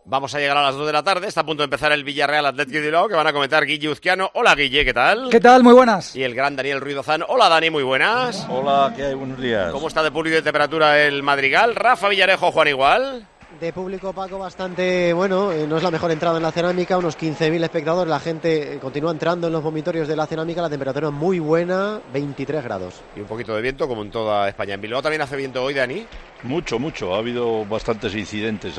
Vamos a llegar a las 2 de la tarde, está a punto de empezar el Villarreal Athletic de Bilbao, que van a comentar Guille Uzquiano. Hola Guille, ¿qué tal? ¿Qué tal? Muy buenas. Y el gran Daniel Ruiz Ozán. Hola Dani, muy buenas. Hola, ¿qué hay? Buenos días. ¿Cómo está de público y de temperatura el Madrigal? Rafa Villarejo, Juan Igual. De público, Paco, bastante bueno, no es la mejor entrada en la Cerámica, unos 15.000 espectadores, la gente continúa entrando en los vomitorios de la Cerámica, la temperatura muy buena, 23 grados. Y un poquito de viento, como en toda España. ¿En Bilbao también hace viento hoy, Dani? Mucho, ha habido bastantes incidentes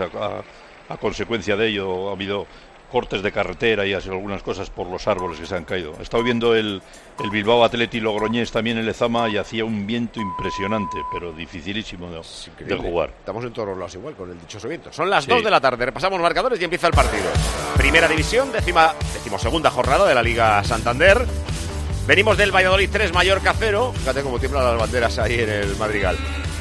a consecuencia de ello, ha habido cortes de carretera y así algunas cosas por los árboles que se han caído. He estado viendo el Bilbao Athletic Logroñés también en Lezama y hacía un viento impresionante, pero dificilísimo de jugar. Estamos en todos los lados igual, con el dichoso viento. Son las 2 de la tarde, repasamos marcadores y empieza el partido. Primera división, decimosegunda jornada de la Liga Santander. Venimos del Valladolid 3, Mallorca 0. Fíjate cómo tiemblan las banderas ahí en el Madrigal.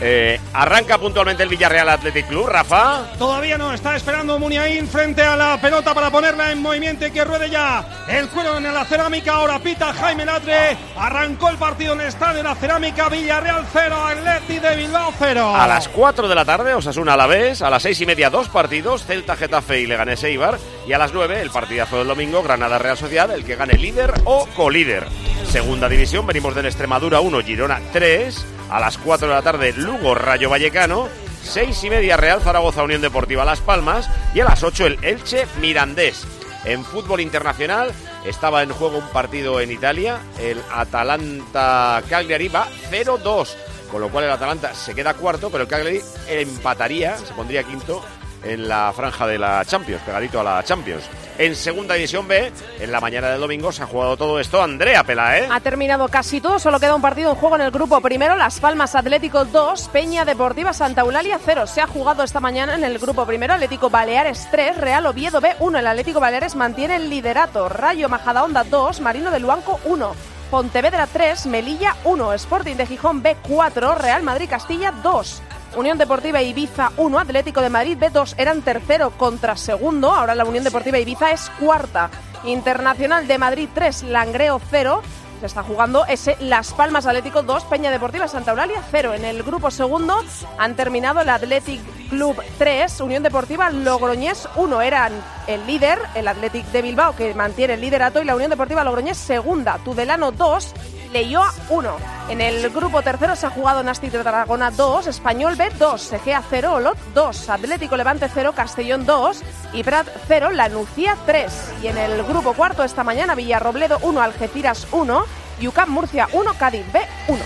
Arranca puntualmente el Villarreal Athletic Club, Rafa. Todavía no, está esperando Muniain frente a la pelota para ponerla en movimiento y que ruede ya el cuero en la Cerámica. Ahora pita Jaime Latre. Arrancó el partido en el estadio de la Cerámica. Villarreal 0, Athletic de Bilbao 0. A las 4 de la tarde, Osasuna Alavés. A las 6:30, 2 partidos, Celta, Getafe y Leganés Eibar. Y a las 9, el partidazo del domingo, Granada Real Sociedad, el que gane líder o colíder. Segunda división, venimos del Extremadura 1, Girona 3. A las 4 de la tarde, Lugo Rayo Vallecano. 6:30, Real Zaragoza Unión Deportiva Las Palmas. Y a las 8, el Elche Mirandés. En fútbol internacional estaba en juego un partido en Italia. El Atalanta Cagliari va 0-2. Con lo cual el Atalanta se queda cuarto, pero el Cagliari empataría, se pondría quinto en la franja de la Champions, pegadito a la Champions. En segunda división B, en la mañana del domingo, se ha jugado todo esto. Andrea Peláez. Ha terminado casi todo, solo queda un partido en juego en el grupo primero. Las Palmas Atlético 2, Peña Deportiva Santa Eulalia 0. Se ha jugado esta mañana en el grupo primero. Atlético Baleares 3, Real Oviedo B 1. El Atlético Baleares mantiene el liderato. Rayo Majadahonda 2, Marino de Luanco 1. Pontevedra 3, Melilla 1. Sporting de Gijón B 4, Real Madrid Castilla 2. Unión Deportiva Ibiza 1, Atlético de Madrid B2, eran tercero contra segundo, ahora la Unión Deportiva Ibiza es cuarta. Internacional de Madrid 3, Langreo 0, se está jugando ese Las Palmas Atlético 2, Peña Deportiva Santa Eulalia 0. En el grupo segundo han terminado el Athletic Club 3, Unión Deportiva Logroñés 1, eran el líder, el Athletic de Bilbao que mantiene el liderato y la Unión Deportiva Logroñés segunda, Tudelano 2, Leioa 1. En el grupo tercero se ha jugado Nasti de Tarragona 2, Español B 2, Segea 0, Olot 2, Atlético Levante 0, Castellón 2 y Prat 0, La Nucía 3. Y en el grupo cuarto esta mañana Villarrobledo 1, Algeciras 1, UCAM Murcia 1, Cádiz B 1.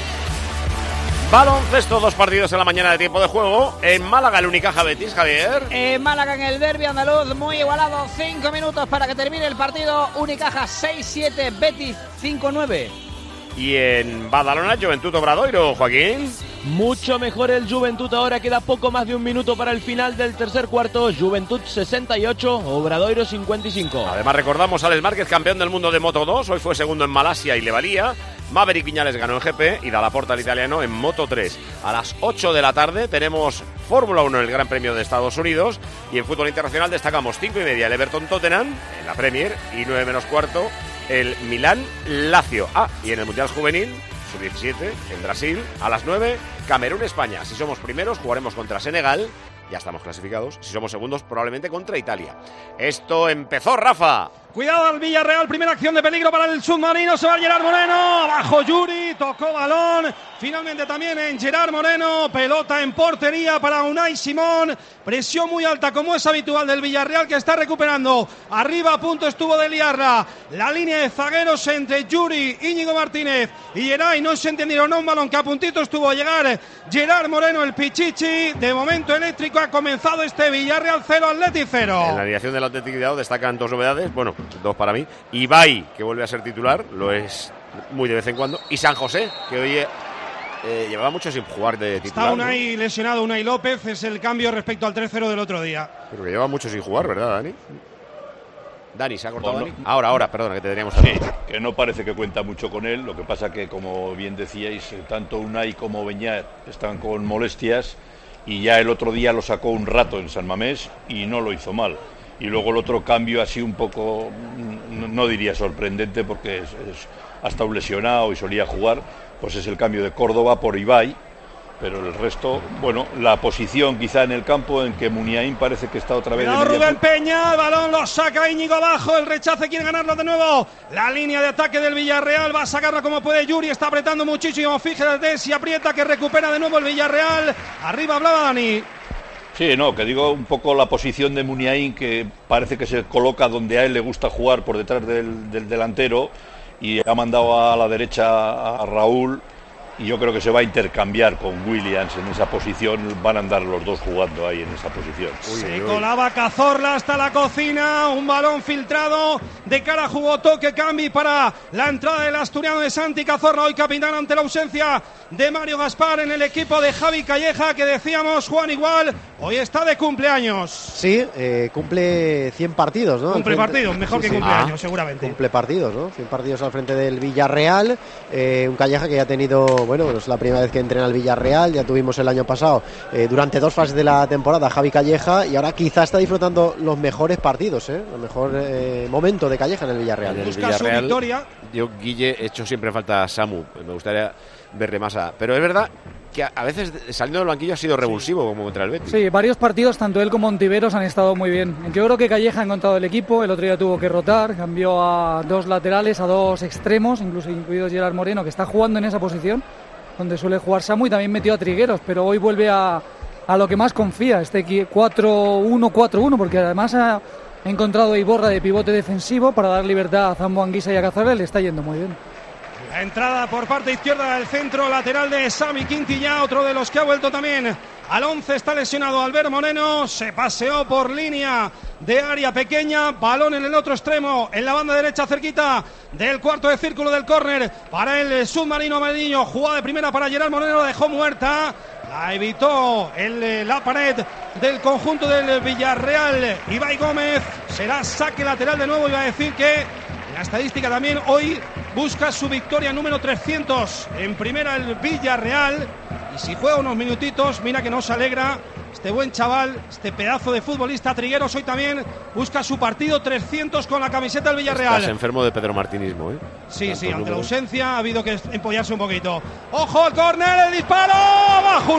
Baloncesto, 2 partidos en la mañana de tiempo de juego. En Málaga, el Unicaja Betis, Javier. En Málaga, en el derbi andaluz, muy igualado. 5 minutos para que termine el partido. Unicaja 6-7, Betis 5-9. Y en Badalona, Juventud Obradoiro, Joaquín. Mucho mejor el Juventud, ahora queda poco más de un minuto para el final del tercer cuarto. Juventud 68, Obradoiro 55. Además recordamos a Alex Márquez, campeón del mundo de Moto 2, hoy fue segundo en Malasia y le valía. Maverick Viñales ganó en GP y Dalla Porta, el italiano, en Moto 3. A las 8 de la tarde tenemos Fórmula 1 en el Gran Premio de Estados Unidos. Y en fútbol internacional destacamos 5:30 el Everton-Tottenham en la Premier y 9 menos cuarto el Milán-Lazio. Y en el Mundial Juvenil, sub-17, en Brasil, a las 9, Camerún-España. Si somos primeros, jugaremos contra Senegal. Ya estamos clasificados. Si somos segundos, probablemente contra Italia. Esto empezó, Rafa. Cuidado al Villarreal, primera acción de peligro para el submarino, se va Gerard Moreno, abajo Yuri, tocó balón, finalmente también en Gerard Moreno, pelota en portería para Unai Simón, presión muy alta como es habitual del Villarreal que está recuperando, arriba a punto estuvo de liarla, la línea de zagueros entre Yuri, Íñigo Martínez y Geray, no se entendieron, un balón que a puntito estuvo a llegar Gerard Moreno, el Pichichi, de momento eléctrico ha comenzado este Villarreal 0, Athletic 0. En la alineación del Athletic de Bilbao destacan 2 novedades, bueno, 2 para mí. Ibai, que vuelve a ser titular, lo es muy de vez en cuando. Y San José, que hoy llevaba mucho sin jugar de titular. Está Unai lesionado, Unai López, es el cambio respecto al 3-0 del otro día. Pero que lleva mucho sin jugar, ¿verdad, Dani? Dani, ¿se ha cortado no, Dani? Ahora, perdona, que te teníamos sí, que no parece que cuenta mucho con él. Lo que pasa que, como bien decíais, tanto Unai como Beñat están con molestias y ya el otro día lo sacó un rato en San Mamés y no lo hizo mal. Y luego el otro cambio así un poco, no diría sorprendente porque ha estado lesionado y solía jugar, pues es el cambio de Córdoba por Ibai, Pero el resto, bueno, la posición quizá en el campo en que Muniain parece que está otra vez... Cuidado, Rubén Peña, el balón lo saca Íñigo abajo, el rechace quiere ganarlo de nuevo. La línea de ataque del Villarreal va a sacarla como puede Yuri, está apretando muchísimo, fíjate si aprieta que recupera de nuevo el Villarreal. Arriba hablaba Dani. Sí, no, que digo un poco la posición de Muniain, que parece que se coloca donde a él le gusta jugar, por detrás del delantero, y ha mandado a la derecha a Raúl, y yo creo que se va a intercambiar con Williams en esa posición, van a andar los dos jugando ahí en esa posición. Se colaba Cazorla hasta la cocina, un balón filtrado, de cara jugó Toque Cambi para la entrada del asturiano de Santi Cazorla, hoy capitán ante la ausencia de Mario Gaspar en el equipo de Javi Calleja, que decíamos, Juan, igual, hoy está de cumpleaños. Sí, cumple 100 partidos, ¿no? Cumple partidos, mejor que cumpleaños, seguramente. Cumple partidos, ¿no? 100 partidos al frente del Villarreal, un Calleja que ya ha tenido, bueno, es la primera vez que entrena al Villarreal, ya tuvimos el año pasado, durante 2 fases de la temporada, Javi Calleja, y ahora quizá está disfrutando los mejores partidos, el mejor momento de Calleja en el Villarreal. En el Busca Villarreal, su victoria. Yo, Guille, he hecho siempre falta a Samu, me gustaría verle más pero es verdad que a veces saliendo del banquillo ha sido revulsivo como contra el Betis. Sí, varios partidos, tanto él como Ontiveros han estado muy bien. Yo creo que Calleja ha encontrado el equipo, el otro día tuvo que rotar, cambió a 2 laterales, a 2 extremos, incluso incluido Gerard Moreno, que está jugando en esa posición donde suele jugar Samu, y también metió a Trigueros, pero hoy vuelve a lo que más confía, este 4-1-4-1, porque además ha encontrado a Iborra de pivote defensivo para dar libertad a Zambo Anguissa y a Cazorla, le está yendo muy bien. La entrada por parte izquierda del centro lateral de Sami Quintilla, otro de los que ha vuelto también al 11, está lesionado Albert Moreno, se paseó por línea de área pequeña, balón en el otro extremo, en la banda derecha cerquita del cuarto de círculo del córner para el submarino amarillo, jugada de primera para Gerard Moreno, la dejó muerta, la evitó la pared del conjunto del Villarreal. Ibai Gómez, será saque lateral de nuevo, iba a decir que la estadística también hoy busca su victoria número 300 en primera el Villarreal, y si juega unos minutitos, mira que no se alegra este buen chaval, este pedazo de futbolista. Trigueros hoy también busca su partido 300 con la camiseta del Villarreal. Estás enfermo de pedromartinismo, ¿eh? Sí, sí, ante la ausencia ha habido que empollarse un poquito. ¡Ojo al córner! ¡El disparo! ¡Bajo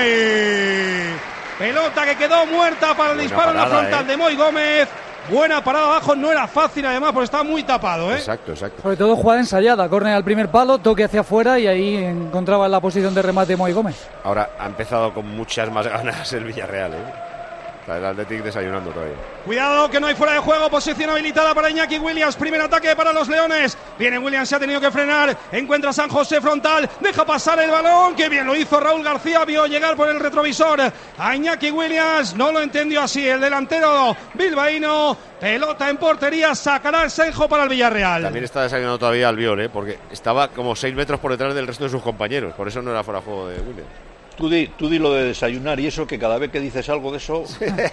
Unai! Pelota que quedó muerta para el disparo en la frontal de Moi Gómez. Buena parada abajo, no era fácil además porque estaba muy tapado, ¿eh? Exacto. Sobre todo jugada ensayada, córner al primer palo, toque hacia afuera y ahí encontraba la posición de remate Moi Gómez. Ahora ha empezado con muchas más ganas el Villarreal, ¿eh? El Athletic desayunando todavía. Cuidado que no hay fuera de juego, posición habilitada para Iñaki Williams, primer ataque para los Leones, viene Williams, se ha tenido que frenar, encuentra San José frontal, deja pasar el balón, que bien lo hizo Raúl García, vio llegar por el retrovisor a Iñaki Williams, no lo entendió así el delantero bilbaíno, pelota en portería, sacará el Senjo para el Villarreal. También está desayunando todavía Albiol, porque estaba como 6 metros por detrás del resto de sus compañeros, por eso no era fuera de juego de Williams. Tú di lo de desayunar y eso, que cada vez que dices algo de eso,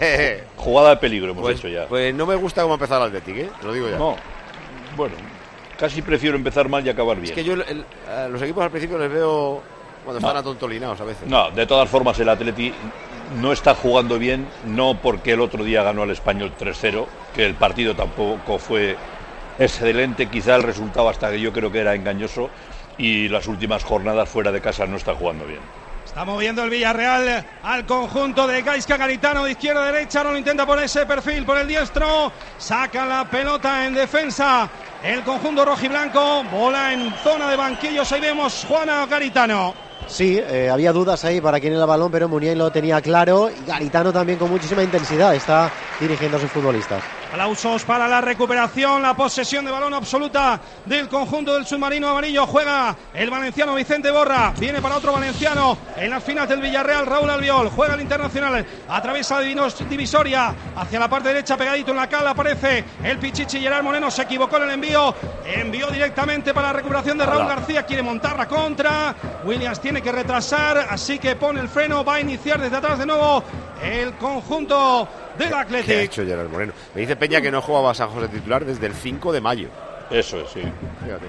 jugada de peligro hemos hecho ya. Pues no me gusta cómo ha empezado el Athletic, ¿eh? Te lo digo ya. No, bueno, casi prefiero empezar mal y acabar bien. Es que yo a los equipos al principio les veo cuando están atontolinados a veces. No, de todas formas el Athletic no está jugando bien, no porque el otro día ganó al Español 3-0, que el partido tampoco fue excelente, quizá el resultado hasta que yo creo que era engañoso, y las últimas jornadas fuera de casa no está jugando bien. Está moviendo el Villarreal al conjunto de Gaizka Garitano de izquierda a derecha, no lo intenta por ese perfil, por el diestro, saca la pelota en defensa el conjunto rojiblanco, bola en zona de banquillos, ahí vemos Juana Garitano. Sí, había dudas ahí para quién era el balón, pero Muniain lo tenía claro y Garitano también con muchísima intensidad está dirigiendo a sus futbolistas. Aplausos para la recuperación, la posesión de balón absoluta del conjunto del submarino amarillo. Juega el valenciano Vicente Borra, viene para otro valenciano en las finales del Villarreal, Raúl Albiol, juega el internacional, atraviesa divisoria hacia la parte derecha, pegadito en la cala, aparece el Pichichi. Gerard Moreno se equivocó en el envió directamente para la recuperación de Raúl García, quiere montar la contra, Williams tiene que retrasar, así que pone el freno, va a iniciar desde atrás de nuevo el conjunto del Athletic. ¿Qué ha hecho Gerard Moreno? Me dice Peña que no jugaba a San José titular desde el 5 de mayo. Eso es, sí. Fíjate.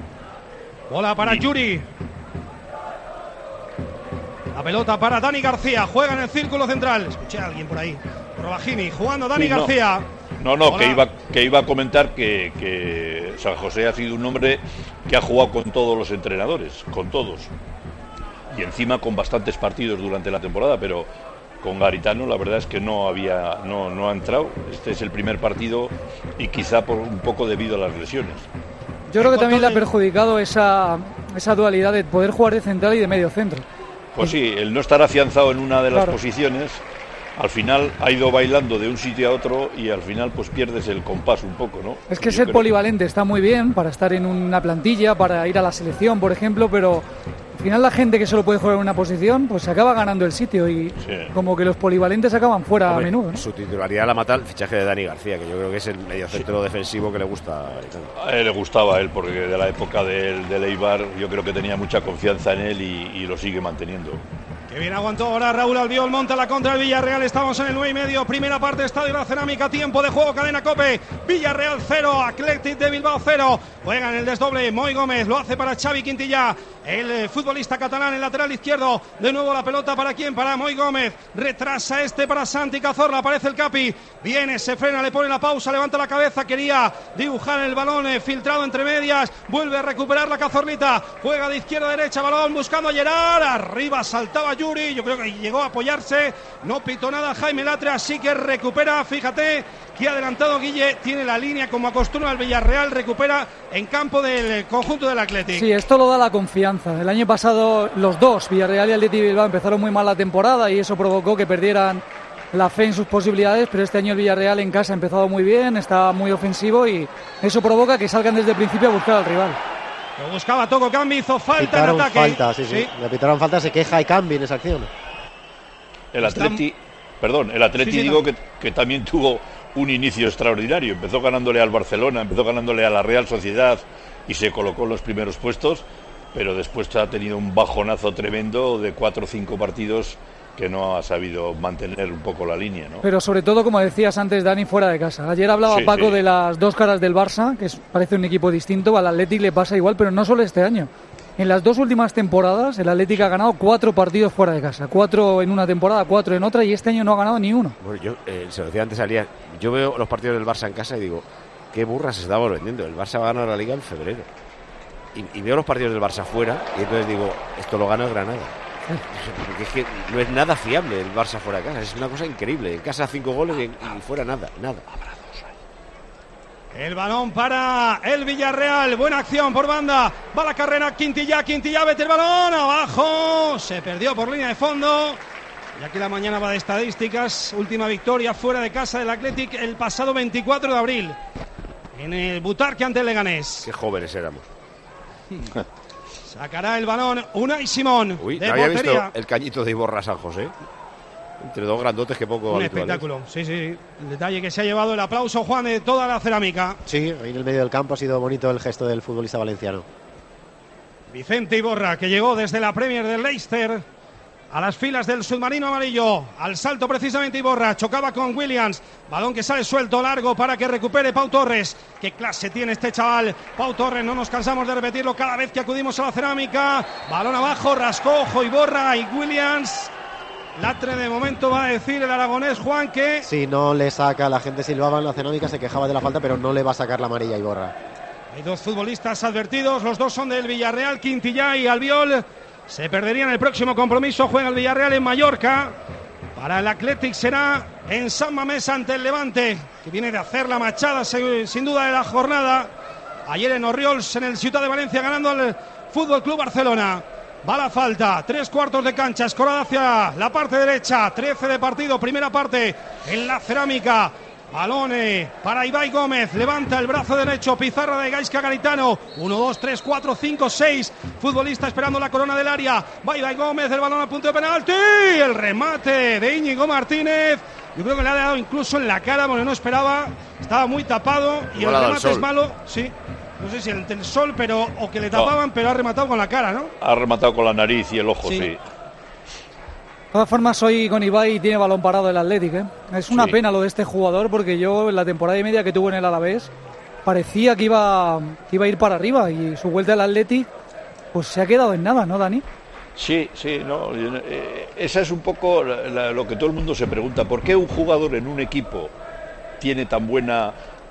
Bola para Yuri. La pelota para Dani García. Juega en el círculo central. Escuché a alguien por ahí. Provagini jugando Dani García. No, que iba a comentar que San José ha sido un hombre que ha jugado con todos los entrenadores, con todos. y encima con bastantes partidos durante la temporada, pero con Garitano la verdad es que no ha entrado. Este es el primer partido y quizá por un poco debido a las lesiones. Yo creo que también le ha perjudicado esa dualidad de poder jugar de central y de medio centro. Pues sí, el no estar afianzado en una de las posiciones, al final ha ido bailando de un sitio a otro y al final pues pierdes el compás un poco, ¿no? Es que ser polivalente está muy bien para estar en una plantilla, para ir a la selección, por ejemplo, pero al final la gente que solo puede jugar en una posición pues se acaba ganando el sitio y como que los polivalentes acaban fuera a menudo, ¿no? Su titularidad la mata el fichaje de Dani García, que yo creo que es el mediocentro defensivo que le gusta. A él le gustaba él, porque de la época del Eibar yo creo que tenía mucha confianza en él y lo sigue manteniendo. Que bien aguantó ahora Raúl Albiol, monta la contra el Villarreal, estamos en el 9:30, primera parte, Estadio La Cerámica, tiempo de juego, cadena COPE, Villarreal 0, Athletic de Bilbao 0, juega en el desdoble, Moi Gómez, lo hace para Xavi Quintillà, el futbolista catalán, el lateral izquierdo, de nuevo la pelota para quién, para Moi Gómez, retrasa para Santi Cazorla, aparece el Capi, viene, se frena, le pone la pausa, levanta la cabeza, quería dibujar el balón, filtrado entre medias, vuelve a recuperar la Cazorlita, juega de izquierda a derecha, balón buscando a Gerard, arriba saltaba Yuri, yo creo que llegó a apoyarse, no pitó nada Jaime Latre, así que recupera, fíjate que ha adelantado Guille, tiene la línea como acostumbra el Villarreal, recupera en campo del conjunto del Athletic. Sí, esto lo da la confianza. El año pasado los dos, Villarreal y Athletic Bilbao, empezaron muy mal la temporada y eso provocó que perdieran la fe en sus posibilidades, pero este año el Villarreal en casa ha empezado muy bien, está muy ofensivo y eso provoca que salgan desde el principio a buscar al rival. Lo buscaba Toko Cambi, hizo falta en ataque. Falta, sí. Le pitaron falta, se queja y Cambi en esa acción. El Atleti digo que también tuvo un inicio extraordinario. Empezó ganándole al Barcelona, empezó ganándole a la Real Sociedad y se colocó en los primeros puestos, pero después ha tenido un bajonazo tremendo de 4 o 5 partidos que no ha sabido mantener un poco la línea, ¿no? Pero sobre todo, como decías antes, Dani, fuera de casa. Ayer hablaba Paco de las dos caras del Barça, que parece un equipo distinto. Al Athletic le pasa igual, pero no solo este año. En las dos últimas temporadas, el Athletic ha ganado 4 partidos fuera de casa. 4 en una temporada, 4 en otra, y este año no ha ganado ni uno. Bueno, yo, se lo decía antes, yo veo los partidos del Barça en casa y digo, qué burras estamos vendiendo. El Barça va a ganar la Liga en febrero. Y veo los partidos del Barça fuera y entonces digo, esto lo gana el Granada. Porque es que no es nada fiable el Barça fuera de casa, es una cosa increíble. En casa 5 goles y fuera nada. El balón para el Villarreal, buena acción por banda, va la carrera Quintillà, mete el balón, abajo, se perdió por línea de fondo. Y aquí la mañana va de estadísticas, última victoria fuera de casa del Athletic el pasado 24 de abril, en el Butarque ante el Leganés. Qué jóvenes éramos. Sacará el balón Unai Simón. Uy, de ¿no había portería? visto el cañito de Iborra San José? Entre dos grandotes que poco Un habituales. espectáculo, sí. El detalle que se ha llevado el aplauso, Juan, de toda la cerámica. Sí, ahí en el medio del campo ha sido bonito el gesto del futbolista valenciano. Vicente Iborra, que llegó desde la Premier del Leicester a las filas del submarino amarillo. Al salto precisamente Iborra, chocaba con Williams. Balón que sale suelto, largo para que recupere Pau Torres. Qué clase tiene este chaval. Pau Torres, no nos cansamos de repetirlo cada vez que acudimos a la cerámica. Balón abajo, rascó, ojo Iborra y Williams. Latre de momento va a decir el aragonés, Juan, que... Sí, no le saca, la gente silbaba en la cerámica, se quejaba de la falta, pero no le va a sacar la amarilla a Iborra. Hay dos futbolistas advertidos, los dos son del Villarreal, Quintillà y Albiol. Se perderían el próximo compromiso, juega el Villarreal en Mallorca. Para el Athletic será en San Mamés ante el Levante, que viene de hacer la machada sin duda de la jornada. Ayer en Orriols, en el Ciutat de Valencia, ganando al Fútbol Club Barcelona. Va la falta, 3/4 de cancha, escorada hacia la parte derecha, 13 de partido, primera parte en la cerámica. Balón para Ibai Gómez, levanta el brazo derecho, pizarra de Gaizka Garitano, 1, 2, 3, 4, 5, 6, futbolista esperando la corona del área, va Ibai Gómez, el balón al punto de penalti, el remate de Íñigo Martínez, yo creo que le ha dado incluso en la cara porque no esperaba, estaba muy tapado y el remate es malo, sí. No sé si el sol, pero o que le tapaban, pero ha rematado con la cara, ¿no? Ha rematado con la nariz y el ojo, sí. De todas formas, hoy con Ibai tiene balón parado el Athletic, ¿eh? Es una pena lo de este jugador, porque yo en la temporada y media que tuvo en el Alavés parecía que iba a ir para arriba, y su vuelta al Athletic pues se ha quedado en nada, ¿no, Dani? Sí, no. Esa es un poco lo que todo el mundo se pregunta. ¿Por qué un jugador en un equipo tiene tan buena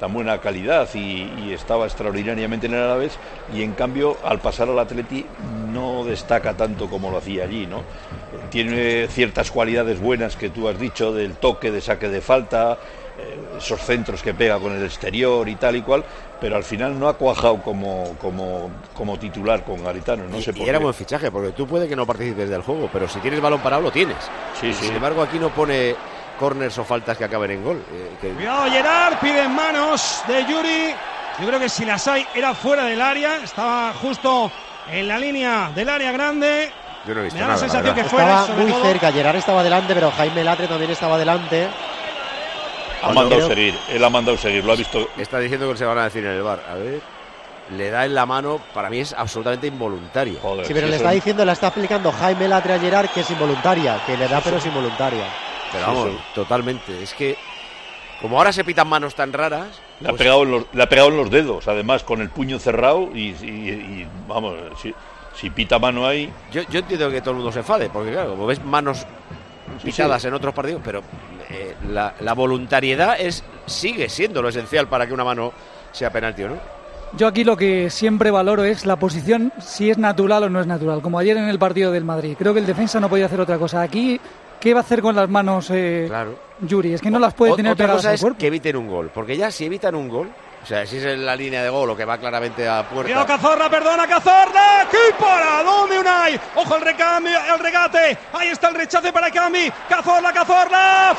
buena calidad y estaba extraordinariamente en el Alavés, y en cambio al pasar al Atleti no destaca tanto como lo hacía allí, ¿no? Tiene ciertas cualidades buenas que tú has dicho, del toque, de saque de falta, esos centros que pega con el exterior y tal y cual, pero al final no ha cuajado como titular con Garitano, no sé por qué. Y era buen fichaje, porque tú puede que no participes del juego, pero si tienes balón parado lo tienes. Sí. Sin embargo, aquí no pone corners o faltas que acaben en gol. Cuidado, Gerard, piden manos de Yuri. Yo creo que si las hay era fuera del área, estaba justo en la línea del área grande. Yo no he visto Me da nada, la sensación que Estaba fuera, muy cerca, Gerard estaba delante, pero Jaime Latre también estaba delante. Ha mandado seguir, él ha mandado seguir, lo ha visto. Está diciendo que se van a decir en el VAR. A ver, le da en la mano, para mí es absolutamente involuntario. Joder, Sí, pero le está diciendo, la está explicando Jaime Latre a Gerard que es involuntaria, que le da pero es involuntaria. Pero vamos, totalmente. Es que, como ahora se pitan manos tan raras... Le ha pegado en los dedos, además, con el puño cerrado y vamos, si pita mano ahí... Yo entiendo que todo el mundo se enfade, porque claro, como ves manos pisadas en otros partidos, pero la voluntariedad sigue siendo lo esencial para que una mano sea penalti o no. Yo aquí lo que siempre valoro es la posición, si es natural o no es natural, como ayer en el partido del Madrid. Creo que el defensa no podía hacer otra cosa. Aquí, ¿qué va a hacer con las manos claro. Yuri? Es que no las puede tener otra pegadas cosa al es cuerpo. que eviten un gol, porque ya si evitan un gol, o sea, si es en la línea de gol o que va claramente a puerta... Cuidado, Cazorla, perdona, Cazorla. ¡Qué paradón de Unai! Ojo el recambio, el regate. Ahí está el rechace para Cambi. Cazorla.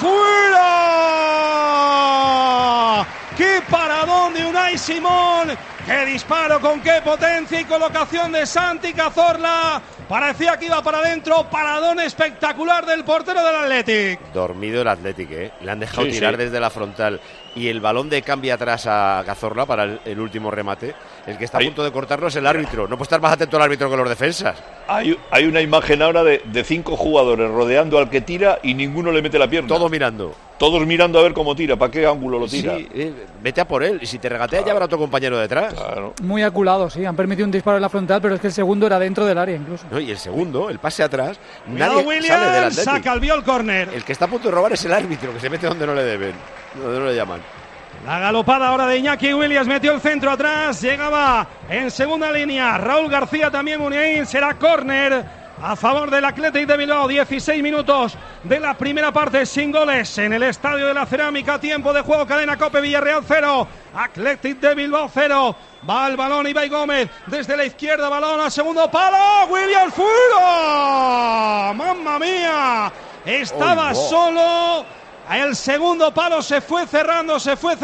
¡Fuera! ¡Qué paradón de Unai Simón! ¡Qué disparo, con qué potencia y colocación de Santi Cazorla! Parecía que iba para adentro. Paradón espectacular del portero del Athletic. Dormido el Athletic, le han dejado Sí, tirar sí. desde la frontal. Y el balón de cambio atrás a Cazorla para el último remate. El que está a punto de cortarlo es el árbitro. No puede estar más atento el árbitro que los defensas. Hay una imagen ahora de 5 jugadores rodeando al que tira y ninguno le mete la pierna. Todos mirando. Todos mirando a ver cómo tira, para qué ángulo lo tira. Sí, vete a por él. Y si te regatea, ya habrá otro compañero detrás. Claro. Muy aculado, sí. Han permitido un disparo en la frontal, pero es que el segundo era dentro del área incluso. No, y el segundo, el pase atrás, Cuidado, nadie sale del Williams. Athletic. Saca el Biol corner. El que está a punto de robar es el árbitro, que se mete donde no le deben, donde no le llaman. La galopada ahora de Iñaki Williams, metió el centro atrás, llegaba en segunda línea Raúl García, también Muniain, será córner a favor del Athletic de Bilbao. 16 minutos de la primera parte sin goles en el Estadio de la Cerámica, tiempo de juego, cadena COPE, Villarreal 0, Athletic de Bilbao 0. Va el balón Ibai Gómez desde la izquierda, balón a segundo palo, Williams fuera, mamma mía, estaba solo. El segundo palo se fue cerrando,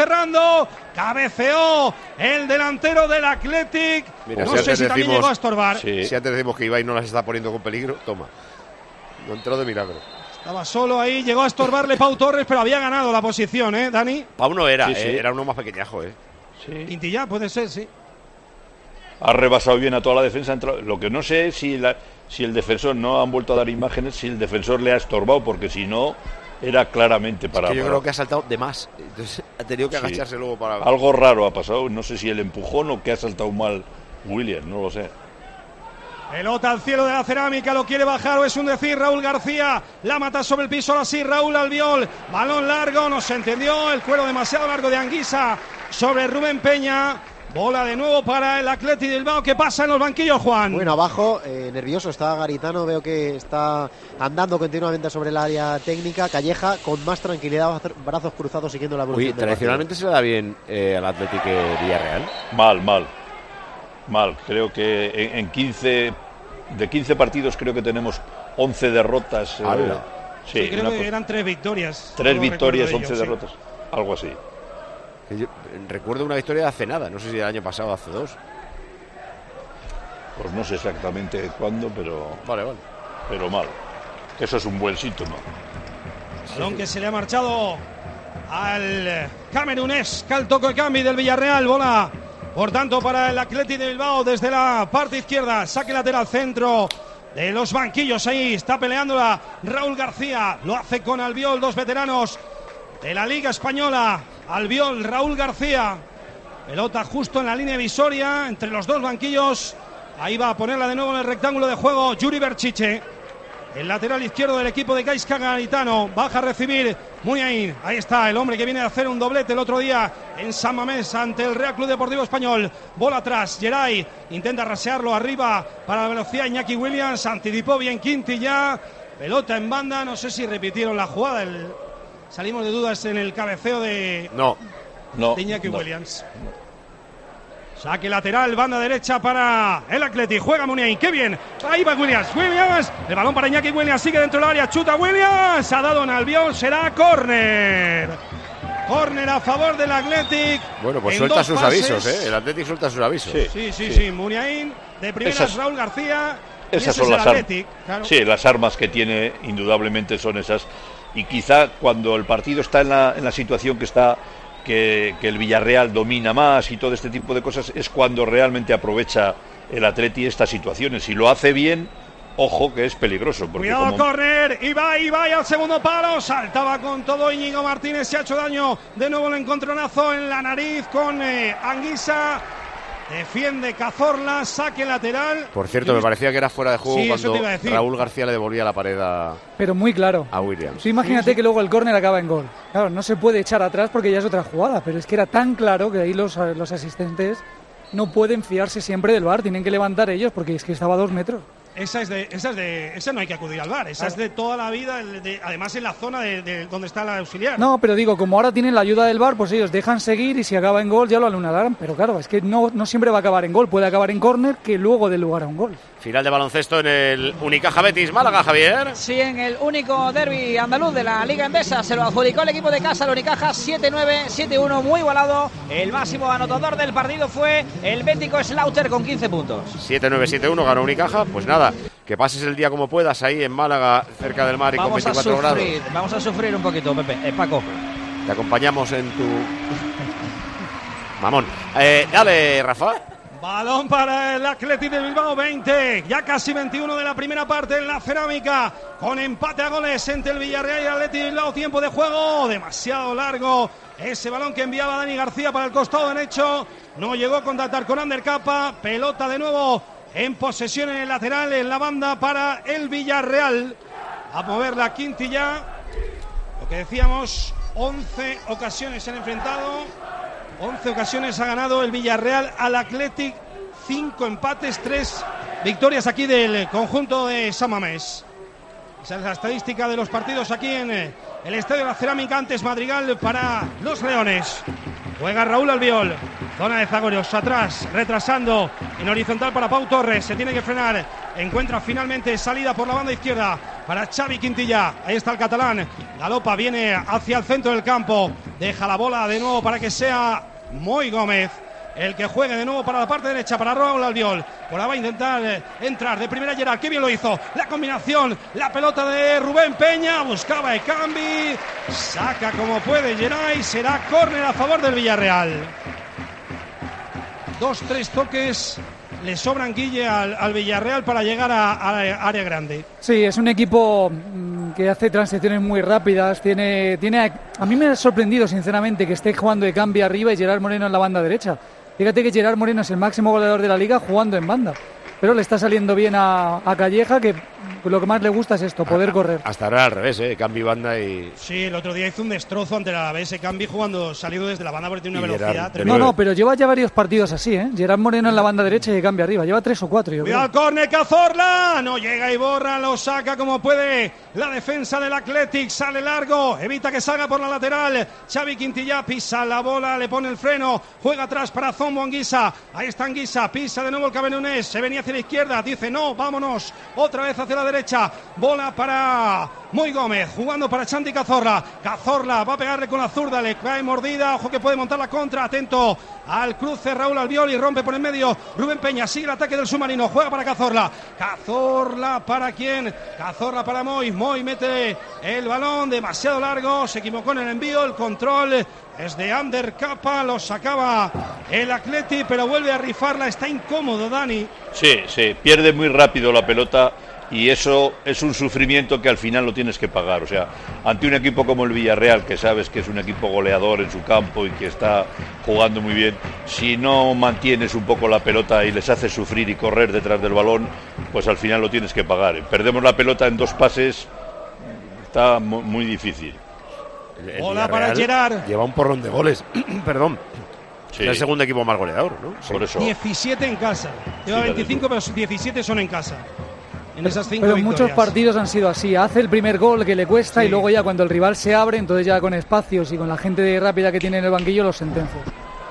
cabeceó el delantero del Athletic. Mira, no sé si también llegó a estorbar. Sí. Si antes decimos que Ibai no las está poniendo con peligro, toma. No entró de milagro. Estaba solo ahí, llegó a estorbarle Pau Torres, pero había ganado la posición, Dani. Pau no era, Sí, sí. era uno más pequeñajo, Sí. Quintilla, puede ser, sí. Ha rebasado bien a toda la defensa. Lo que no sé es si el defensor, no han vuelto a dar imágenes, si el defensor le ha estorbado, porque si no, era claramente para... Que yo creo que ha saltado de más. Entonces ha tenido que agacharse luego para... Algo raro ha pasado. No sé si el empujón o que ha saltado mal Williams, no lo sé. Pelota al cielo de la Cerámica, lo quiere bajar o es un decir Raúl García, la mata sobre el piso, ahora sí Raúl Albiol, balón largo, no se entendió, el cuero demasiado largo de Anguisa sobre Rubén Peña, bola de nuevo para el Athletic de Bilbao. ¿Qué pasa en los banquillos, Juan? Bueno, abajo, nervioso está Garitano, veo que está andando continuamente sobre el área técnica. Calleja con más tranquilidad, brazos cruzados siguiendo la evolución. Uy, tradicionalmente se le da bien al Athletic Villarreal. Mal. Creo que en 15 partidos creo que tenemos 11 derrotas. Sí, creo que eran 3 victorias. 3 victorias, 11 sí. derrotas. Algo así. Yo recuerdo una victoria de hace nada, no sé si el año pasado o hace 2. Pues no sé exactamente cuándo, pero Vale. pero mal. Eso es un buen síntoma. Balón que se le ha marchado al camerunés Calto Cambi del Villarreal. Bola, por tanto, para el Athletic de Bilbao desde la parte izquierda. Saque lateral centro de los banquillos. Ahí está peleándola Raúl García. Lo hace con Albiol, 2 veteranos de la Liga Española. Albiol, Raúl García. Pelota justo en la línea divisoria entre los 2 banquillos. Ahí va a ponerla de nuevo en el rectángulo de juego Yuri Berchiche. El lateral izquierdo del equipo de Gaizka Garitano. Baja a recibir Muniain, ahí está el hombre que viene a hacer un doblete el otro día en San Mamés ante el Real Club Deportivo Español. Bola atrás, Geray intenta rasearlo arriba para la velocidad. Iñaki Williams anticipó bien Quintilla. Pelota en banda, no sé si repitieron la jugada. Salimos de dudas en el cabeceo de Iñaki Williams. Saque lateral, banda derecha para el Athletic. Juega Muniain, qué bien. Ahí va Williams. El balón para Iñaki Williams. Sigue dentro del área. Chuta Williams. Ha dado en Albiol. Será córner. Córner a favor del Athletic. Bueno, pues suelta sus avisos, ¿eh? El Athletic suelta sus avisos. Sí. Muniain. De primeras Raúl García. Esas son las armas. Claro. Sí, las armas que tiene, indudablemente son esas. Y quizá cuando el partido está en la situación que está, que el Villarreal domina más y todo este tipo de cosas, es cuando realmente aprovecha el Atleti estas situaciones. Si lo hace bien, ojo que es peligroso. Cuidado, córner, y va al segundo palo, saltaba con todo Íñigo Martínez, se ha hecho daño de nuevo el encontronazo en la nariz con Anguissa. Defiende Cazorla, saque lateral. Por cierto, me parecía que era fuera de juego cuando Raúl García le devolvía la pared pero muy claro a Williams. Sí, imagínate que luego el córner acaba en gol. Claro, no se puede echar atrás porque ya es otra jugada, pero es que era tan claro que ahí los asistentes no pueden fiarse siempre del VAR, tienen que levantar ellos porque es que estaba a 2 metros. Esa no hay que acudir al VAR, esa es de toda la vida, además en la zona de donde está el auxiliar. No, pero digo, como ahora tienen la ayuda del VAR, pues ellos dejan seguir y si acaba en gol ya lo anularán, pero claro, es que no siempre va a acabar en gol, puede acabar en córner que luego dé lugar a un gol. Final de baloncesto en el Unicaja Betis Málaga, Javier. Sí, en el único derbi andaluz de la Liga Endesa se lo adjudicó el equipo de casa, el Unicaja 7-9, 7-1, muy igualado. El máximo anotador del partido fue el bético Slaughter con 15 puntos. 7-9, 7-1 ganó Unicaja, pues nada, que pases el día como puedas ahí en Málaga, cerca del mar y con 24 grados. Vamos a sufrir un poquito, Pepe. Paco. Te acompañamos en tu... Mamón. Dale, Rafa. Balón para el Athletic de Bilbao, 20, ya casi 21 de la primera parte en la Cerámica, con empate a goles entre el Villarreal y el Athletic de Bilbao, tiempo de juego, demasiado largo, ese balón que enviaba Dani García para el costado derecho, no llegó a contactar con Ander Capa, pelota de nuevo en posesión en el lateral, en la banda para el Villarreal, a mover la Quintilla, lo que decíamos, 11 ocasiones se han enfrentado, 11 ocasiones ha ganado el Villarreal al Athletic, 5 empates, 3 victorias aquí del conjunto de San Mamés. Esa es la estadística de los partidos aquí en el Estadio de la Cerámica, antes Madrigal para los Leones. Juega Raúl Albiol, zona de Zagorios, atrás, retrasando en horizontal para Pau Torres, se tiene que frenar, encuentra finalmente salida por la banda izquierda para Xavi Quintilla, ahí está el catalán, galopa, viene hacia el centro del campo, deja la bola de nuevo para que sea Moy Gómez el que juegue de nuevo para la parte derecha para Raúl Albiol. Ahora va a intentar entrar de primera Gerard, qué bien lo hizo, la combinación, la pelota de Rubén Peña, buscaba Ekambi, saca como puede Gerard y será córner a favor del Villarreal. 2-3 toques le sobran, Guille, al Villarreal para llegar a área grande. Sí, es un equipo que hace transiciones muy rápidas, tiene a mí me ha sorprendido sinceramente que esté jugando de cambio arriba y Gerard Moreno en la banda derecha. Fíjate que Gerard Moreno es el máximo goleador de la liga jugando en banda, pero le está saliendo bien a Calleja, que lo que más le gusta es esto, poder correr. Hasta ahora al revés, Cambi banda y... Sí, el otro día hizo un destrozo ante la Alavés, Cambi jugando salido desde la banda porque tiene una velocidad. No, pero lleva ya varios partidos así, Gerard Moreno en la banda derecha y Cambi arriba, lleva 3 o 4. Cuidado al córner, Cazorla, no llega Iborra, lo saca como puede la defensa del Athletic, sale largo, evita que salga por la lateral, Xavi Quintilla pisa la bola, le pone el freno, juega atrás para Zombo Anguissa, ahí está Anguissa, pisa de nuevo el camerunés, se venía hacia la izquierda, dice no, vámonos, otra vez hacia la derecha, bola para Moy Gómez, jugando para Chanti Cazorla, Cazorla va a pegarle con la zurda, le cae mordida, ojo que puede montar la contra, atento al cruce Raúl Albiol y rompe por el medio Rubén Peña, sigue el ataque del submarino, juega para Cazorla, Cazorla para quién, Cazorla para Moy, Moy mete el balón demasiado largo, se equivocó en el envío, el control es de Ander Capa, lo sacaba el Athletic, pero vuelve a rifarla, está incómodo Dani. Sí, pierde muy rápido la pelota y eso es un sufrimiento que al final lo tienes que pagar. O sea, ante un equipo como el Villarreal, que sabes que es un equipo goleador en su campo y que está jugando muy bien, si no mantienes un poco la pelota y les haces sufrir y correr detrás del balón, pues al final lo tienes que pagar. Perdemos la pelota en 2 pases, está muy difícil. El Bola para Gerard. Lleva un porrón de goles. Perdón. Sí. Es el segundo equipo más goleador, ¿no? Por eso. 17 en casa. Lleva 25, pero 17 son en casa. En esas 5 Pero victorias. muchos partidos han sido así. Hace el primer gol que le cuesta y luego ya cuando el rival se abre, entonces ya con espacios y con la gente rápida que tiene en el banquillo los sentencia.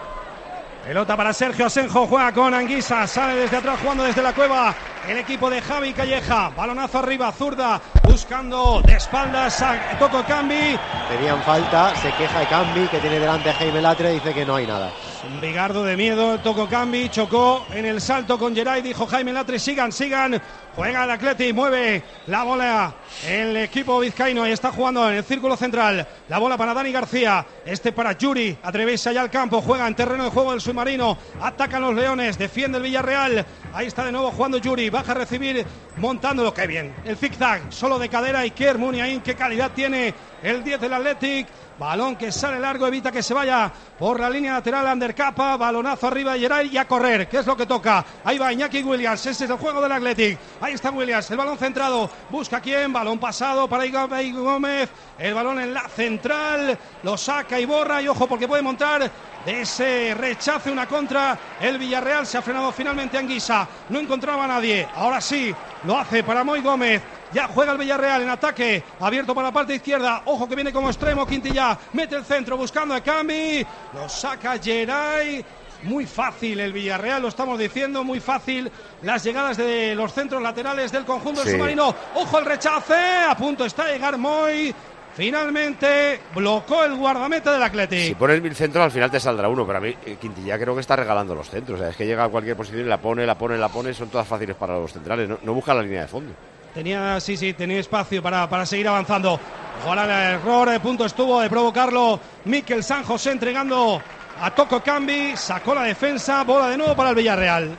Pelota para Sergio Asenjo, juega con Anguisa, sale desde atrás jugando desde la cueva el equipo de Javi Calleja, balonazo arriba, zurda, buscando de espaldas a Toko Cambi. Pedían falta, se queja de Cambi, que tiene delante a Jaime Latre, dice que no hay nada. Un bigardo de miedo, Toko Cambi, chocó en el salto con Geray, dijo Jaime Latre, sigan, juega el Athletic, mueve la bola el equipo vizcaíno y está jugando en el círculo central, la bola para Dani García, para Yuri, atreverse allá al campo, juega en terreno de juego del submarino, atacan los Leones, defiende el Villarreal, ahí está de nuevo jugando Yuri, baja a recibir, montándolo, qué bien, el zigzag, solo de cadera, Iker Muniain, qué calidad tiene el 10 del Athletic. Balón que sale largo, evita que se vaya por la línea lateral, Andercapa, balonazo arriba de Geray y a correr, que es lo que toca. Ahí va Iñaki Williams, ese es el juego del Athletic. Ahí está Williams, el balón centrado, busca quién, balón pasado para Ibai Gómez, el balón en la central, lo saca y borra y ojo porque puede montar de ese rechace una contra el Villarreal, se ha frenado finalmente Anguisa, no encontraba a nadie, ahora sí, lo hace para Moi Gómez. Ya juega el Villarreal en ataque, abierto para la parte izquierda, ojo que viene como extremo Quintilla, mete el centro buscando a Cambi, lo saca Geray, muy fácil el Villarreal, lo estamos diciendo, muy fácil las llegadas de los centros laterales del conjunto del submarino, ojo el rechace, a punto está de llegar Moi, finalmente bloqueó el guardameta del Athletic. Si pones 1000 centros al final te saldrá uno, pero a mí Quintilla creo que está regalando los centros, o sea, es que llega a cualquier posición y la pone, son todas fáciles para los centrales, no busca la línea de fondo. Tenía espacio para seguir avanzando. Ahora el error, de punto estuvo de provocarlo Mikel San José entregando a Toko Cambi, sacó la defensa, bola de nuevo para el Villarreal.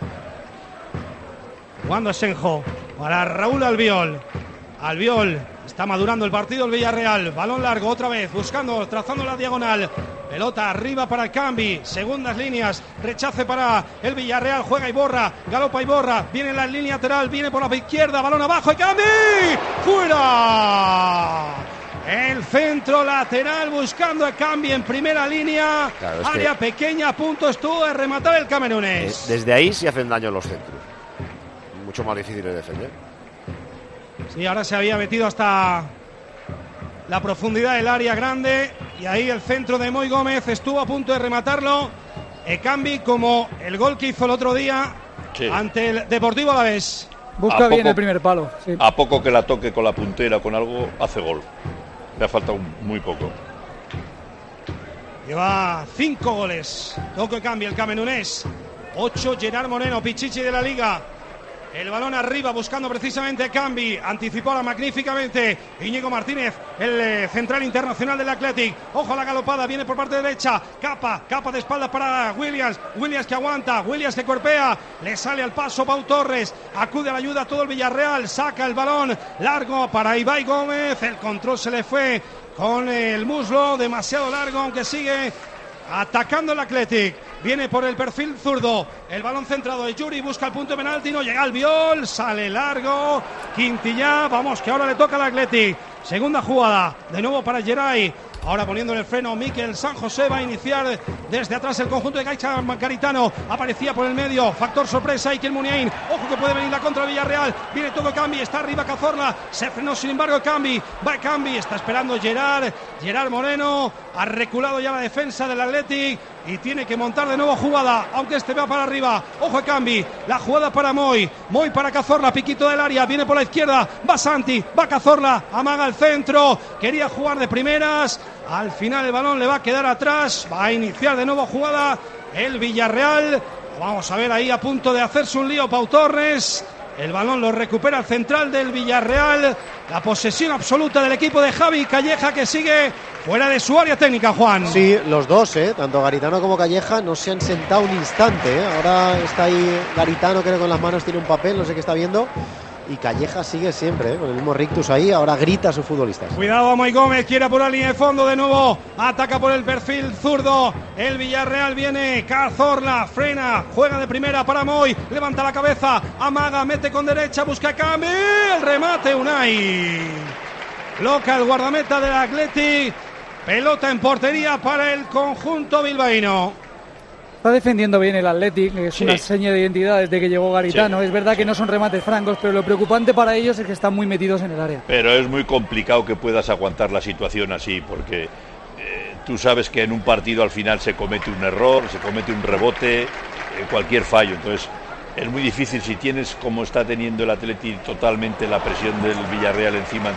Jugando Asenjo para Raúl Albiol. Albiol está madurando el partido el Villarreal, balón largo otra vez, trazando la diagonal. Pelota arriba para el Cambi, segundas líneas, rechace para el Villarreal, juega Iborra, galopa Iborra, viene en la línea lateral, viene por la izquierda, balón abajo y Cambi, ¡fuera! El centro lateral buscando a Cambi en primera línea, claro, área pequeña, a punto estuvo de rematar el camerunés. Desde ahí sí hacen daño los centros, mucho más difícil de defender. Sí, ahora se había metido hasta la profundidad del área grande y ahí el centro de Moi Gómez estuvo a punto de rematarlo. Cambi como el gol que hizo el otro día ante el Deportivo Alavés. Busca bien el primer palo. Sí. A poco que la toque con la puntera con algo, hace gol. Le ha faltado muy poco. Lleva 5 goles. Toco Cambi, el camerunés. 8 Gerard Moreno, Pichichi de la Liga. El balón arriba buscando precisamente Cambi, anticipó magníficamente Íñigo Martínez, el central internacional del Athletic. Ojo a la galopada, viene por parte derecha, capa de espaldas para Williams que aguanta, Williams que cuerpea, le sale al paso Pau Torres, acude a la ayuda todo el Villarreal, saca el balón largo para Ibai Gómez, el control se le fue con el muslo, demasiado largo, aunque sigue atacando el Athletic. Viene por el perfil zurdo, el balón centrado de Yuri, busca el punto de penalti, no llega al Albiol, sale largo, Quintilla, vamos que ahora le toca al Athletic. Segunda jugada, de nuevo para Geray, ahora poniendo en el freno Mikel San José, va a iniciar desde atrás el conjunto de Caixa Garitano, aparecía por el medio, factor sorpresa, Iker Muniain, ojo que puede venir la contra del Villarreal, viene todo Cambi, está arriba Cazorla, se frenó sin embargo Cambi, va Cambi, está esperando Gerard Moreno, ha reculado ya la defensa del Athletic y tiene que montar de nuevo jugada, aunque este va para arriba, ojo a Cambi, la jugada para Moi para Cazorla, piquito del área, viene por la izquierda, va Santi, va Cazorla, amaga el centro, quería jugar de primeras, al final el balón le va a quedar atrás, va a iniciar de nuevo jugada el Villarreal, vamos a ver ahí a punto de hacerse un lío Pau Torres, el balón lo recupera el central del Villarreal, la posesión absoluta del equipo de Javi Calleja que sigue fuera de su área técnica, Juan. Sí, los dos, tanto Garitano como Calleja no se han sentado un instante, Ahora está ahí Garitano, creo que con las manos tiene un papel, no sé qué está viendo. Y Calleja sigue siempre, con el mismo rictus ahí, ahora grita a sus futbolistas. Cuidado a Moi Gómez, quiere por la línea de fondo de nuevo, ataca por el perfil zurdo, el Villarreal viene, Cazorla, frena, juega de primera para Moi, levanta la cabeza, amaga, mete con derecha, busca Cambi, el remate Unai. Loca el guardameta del Athletic, Pelota en portería para el conjunto bilbaíno. Está defendiendo bien el Athletic, es Sí. una seña de identidad desde que llegó Garitano. Sí. Es verdad que no son remates francos, pero lo preocupante para ellos es que están muy metidos en el área. Pero es muy complicado que puedas aguantar la situación así, porque tú sabes que en un partido al final se comete un error, se comete un rebote, cualquier fallo. Entonces es muy difícil si tienes, como está teniendo el Atleti, totalmente la presión del Villarreal encima.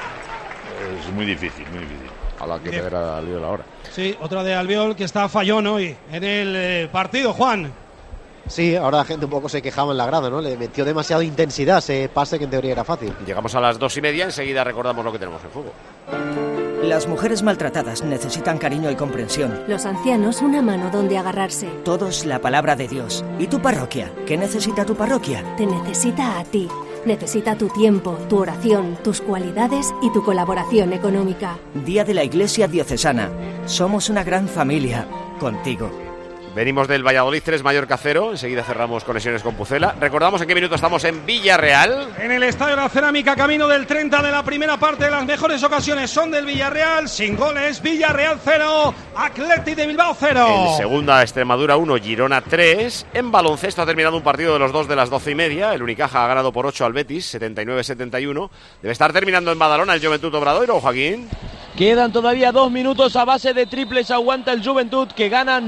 Es muy difícil, muy difícil. A la que te verá Albiol ahora. Sí, otra de Albiol que está fallón hoy en el partido, Juan. Sí, ahora la gente un poco se quejaba en la grada, ¿no? Le metió demasiada intensidad ese pase que en teoría era fácil. Llegamos a las 2:30, enseguida recordamos lo que tenemos en fútbol. Las mujeres maltratadas necesitan cariño y comprensión. Los ancianos una mano donde agarrarse. Todos la palabra de Dios. ¿Y tu parroquia? ¿Qué necesita tu parroquia? Te necesita a ti. Necesita tu tiempo, tu oración, tus cualidades y tu colaboración económica. Día de la Iglesia Diocesana. Somos una gran familia. Contigo. Venimos del Valladolid 3, Mallorca 0. Enseguida cerramos conexiones con Pucela. Recordamos en qué minuto estamos en Villarreal. En el Estadio de la Cerámica, camino del 30 de la primera parte. Las mejores ocasiones son del Villarreal. Sin goles, Villarreal 0, Athletic de Bilbao 0. En segunda, Extremadura 1, Girona 3. En baloncesto ha terminado un partido de los dos de las 12:30. El Unicaja ha ganado por 8 al Betis, 79-71. Debe estar terminando en Badalona el Juventud Obradoiro, Joaquín. Quedan todavía 2 minutos. A base de triples aguanta el Juventud, que gana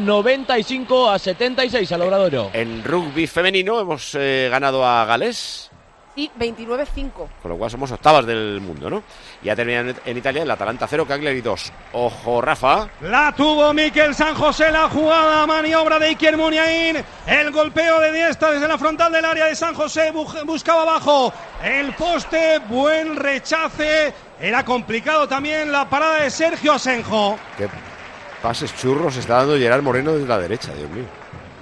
95-76 al Obradoiro. En rugby femenino hemos ganado a Gales, Y 29-5. con lo cual somos octavas del mundo, ¿no? Y ha terminado en Italia el Atalanta 0, Cagliari 2. Ojo, Rafa. La tuvo Miquel San José, la jugada, maniobra de Iker Muniain, el golpeo de Iniesta desde la frontal del área de San José, buscaba abajo el poste, buen rechace, era complicado también la parada de Sergio Asenjo. Qué pases churros está dando Gerard Moreno desde la derecha, Dios mío.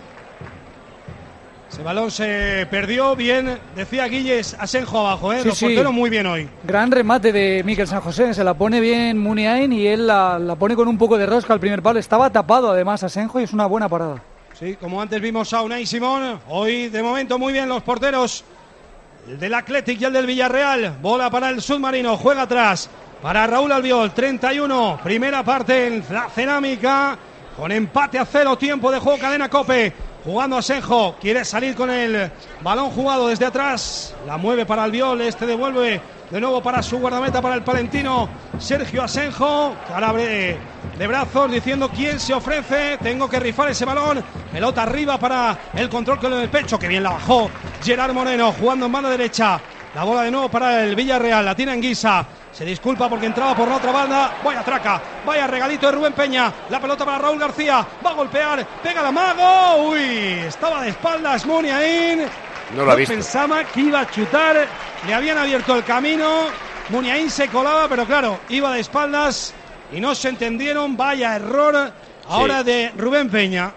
Ese balón se perdió bien, decía Guilles, Asenjo abajo, Sí, los sí. porteros muy bien hoy. Gran remate de Miquel San José, se la pone bien Muniain y él la pone con un poco de rosca al primer palo. Estaba tapado además Asenjo y es una buena parada. Sí, como antes vimos a Unai Simón, hoy de momento muy bien los porteros, el del Athletic y el del Villarreal. Bola para el submarino, juega atrás para Raúl Albiol, 31, primera parte en la Cerámica, con empate a 0, tiempo de juego, cadena COPE. Jugando Asenjo, quiere salir con el balón jugado desde atrás, la mueve para Albiol, este devuelve de nuevo para su guardameta, para el palentino Sergio Asenjo, cara de brazos diciendo quién se ofrece, tengo que rifar ese balón, pelota arriba para el control con el pecho, que bien la bajó Gerard Moreno, jugando en mano derecha, la bola de nuevo para el Villarreal, la tiene en Guisa. Se disculpa porque entraba por la otra banda. Vaya traca, vaya regalito de Rubén Peña. La pelota para Raúl García. Va a golpear, pega la mago. Uy, estaba de espaldas Muniain. No lo ha visto. Pensaba que iba a chutar. Le habían abierto el camino. Muniain se colaba, pero claro, iba de espaldas y no se entendieron. Vaya error ahora de Rubén Peña.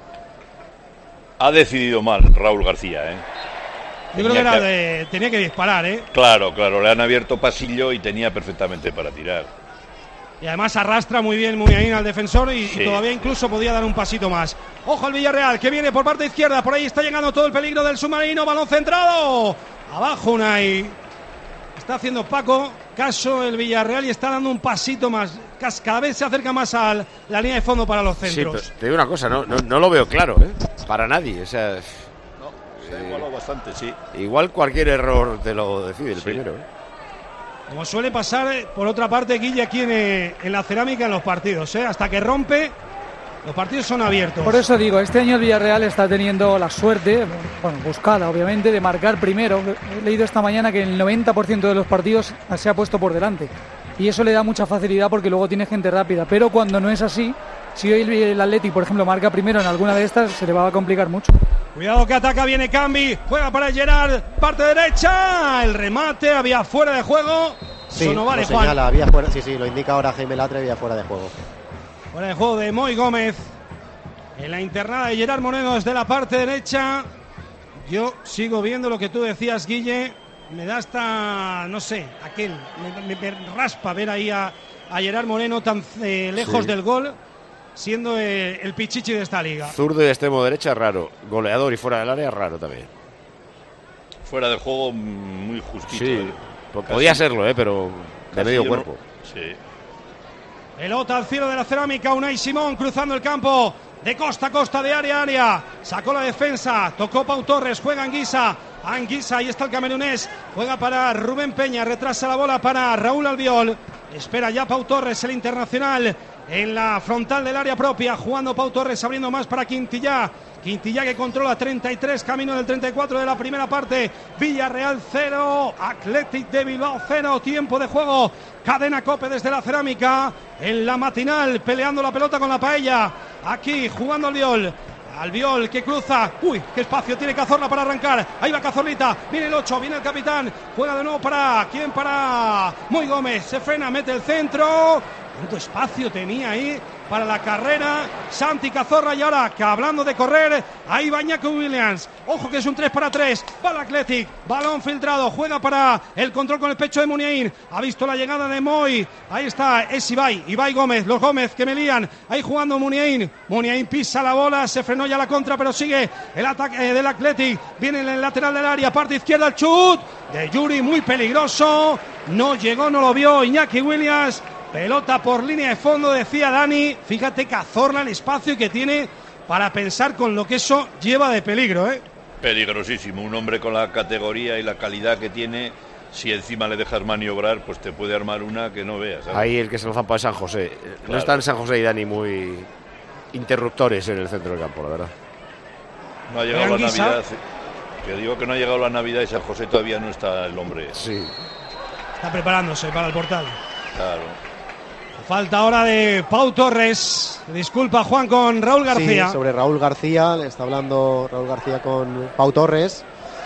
Ha decidido mal Raúl García, ¿eh? Yo creo que tenía que disparar, ¿eh? Claro, le han abierto pasillo y tenía perfectamente para tirar. Y además arrastra muy bien Muniain al defensor y Sí. todavía incluso podía dar un pasito más. Ojo al Villarreal, que viene por parte izquierda. Por ahí está llegando todo el peligro del submarino. Balón centrado. Abajo Unai. Está haciendo Paco caso el Villarreal y está dando un pasito más. Cada vez se acerca más a la línea de fondo para los Sí, centros. pero te digo una cosa, no lo veo claro, ¿eh? Para nadie, o sea... Se ha igualado bastante, sí. Igual cualquier error te lo decide el primero, ¿eh? Como suele pasar, por otra parte, Guille, aquí en la Cerámica en los partidos, ¿eh? Hasta que rompe, los partidos son abiertos. Por eso digo, este año el Villarreal está teniendo la suerte, bueno, buscada obviamente, de marcar primero. He leído esta mañana que el 90% de los partidos se ha puesto por delante. Y eso le da mucha facilidad porque luego tiene gente rápida. Pero cuando no es así, si hoy el Athletic, por ejemplo, marca primero en alguna de estas, se le va a complicar mucho. Cuidado que ataca, viene Cambi, juega para Gerard, parte derecha, el remate, había fuera de juego. Sí, Eso no vale, lo Juan. señala, había fuera, sí, lo indica ahora Jaime Latre, había fuera de juego. Fuera de juego de Moy Gómez. En la internada de Gerard Moreno desde la parte derecha. Yo sigo viendo lo que tú decías, Guille. Me da hasta, no sé, me raspa ver ahí a Gerard Moreno tan lejos Sí. del gol, siendo el pichichi de esta liga. Zurdo y extremo derecha, raro. Goleador y fuera del área, raro también. Fuera de juego muy justito. Sí, podía serlo, pero de Casi medio yo cuerpo. Sí. Pelota al cielo de la Cerámica, Unai Simón cruzando el campo de costa a costa, de área a área. Sacó la defensa, tocó Pau Torres, juega Anguissa. Ahí está el camerunés, juega para Rubén Peña, retrasa la bola para Raúl Albiol. Espera ya Pau Torres, el internacional, en la frontal del área propia, jugando Pau Torres, abriendo más para Quintillá. Quintillá que controla 33, camino del 34 de la primera parte. Villarreal 0, Athletic de Bilbao 0, tiempo de juego. Cadena COPE desde la Cerámica, en la matinal, peleando la pelota con la Paella. Aquí jugando Albiol que cruza. Uy, qué espacio tiene Cazorla para arrancar. Ahí va Cazorlita, viene el 8, viene el capitán. Juega de nuevo para Muy Gómez, se frena, mete el centro. ¿Cuánto espacio tenía ahí para la carrera Santi Cazorla? Y ahora, que hablando de correr, ahí va Iñaki Williams. Ojo que es un 3-3. Va el Athletic, balón filtrado, juega para el control con el pecho de Muniain. Ha visto la llegada de Moy. Ahí está, es Ibai Gómez, los Gómez que me lían. Ahí jugando Muniain pisa la bola, se frenó ya la contra, pero sigue el ataque del Athletic. Viene en el lateral del área, parte izquierda, el chut de Yuri, muy peligroso. No llegó, no lo vio Iñaki Williams. Pelota por línea de fondo, decía Dani. Fíjate Cazorla el espacio que tiene para pensar con lo que eso lleva de peligro, ¿eh? Peligrosísimo. Un hombre con la categoría y la calidad que tiene, si encima le dejas maniobrar, pues te puede armar una que no veas, ¿sabes? Ahí el que se lo zampa es San José. Claro. No están San José y Dani muy interruptores en el centro del campo, la verdad. No ha llegado la Navidad. Que digo que no ha llegado la Navidad y San José todavía no está el hombre. Sí. Está preparándose para el portal. Claro. Falta ahora de Pau Torres. Disculpa, Juan, con Raúl García. Sí, sobre Raúl García. Le está hablando Raúl García con Pau Torres.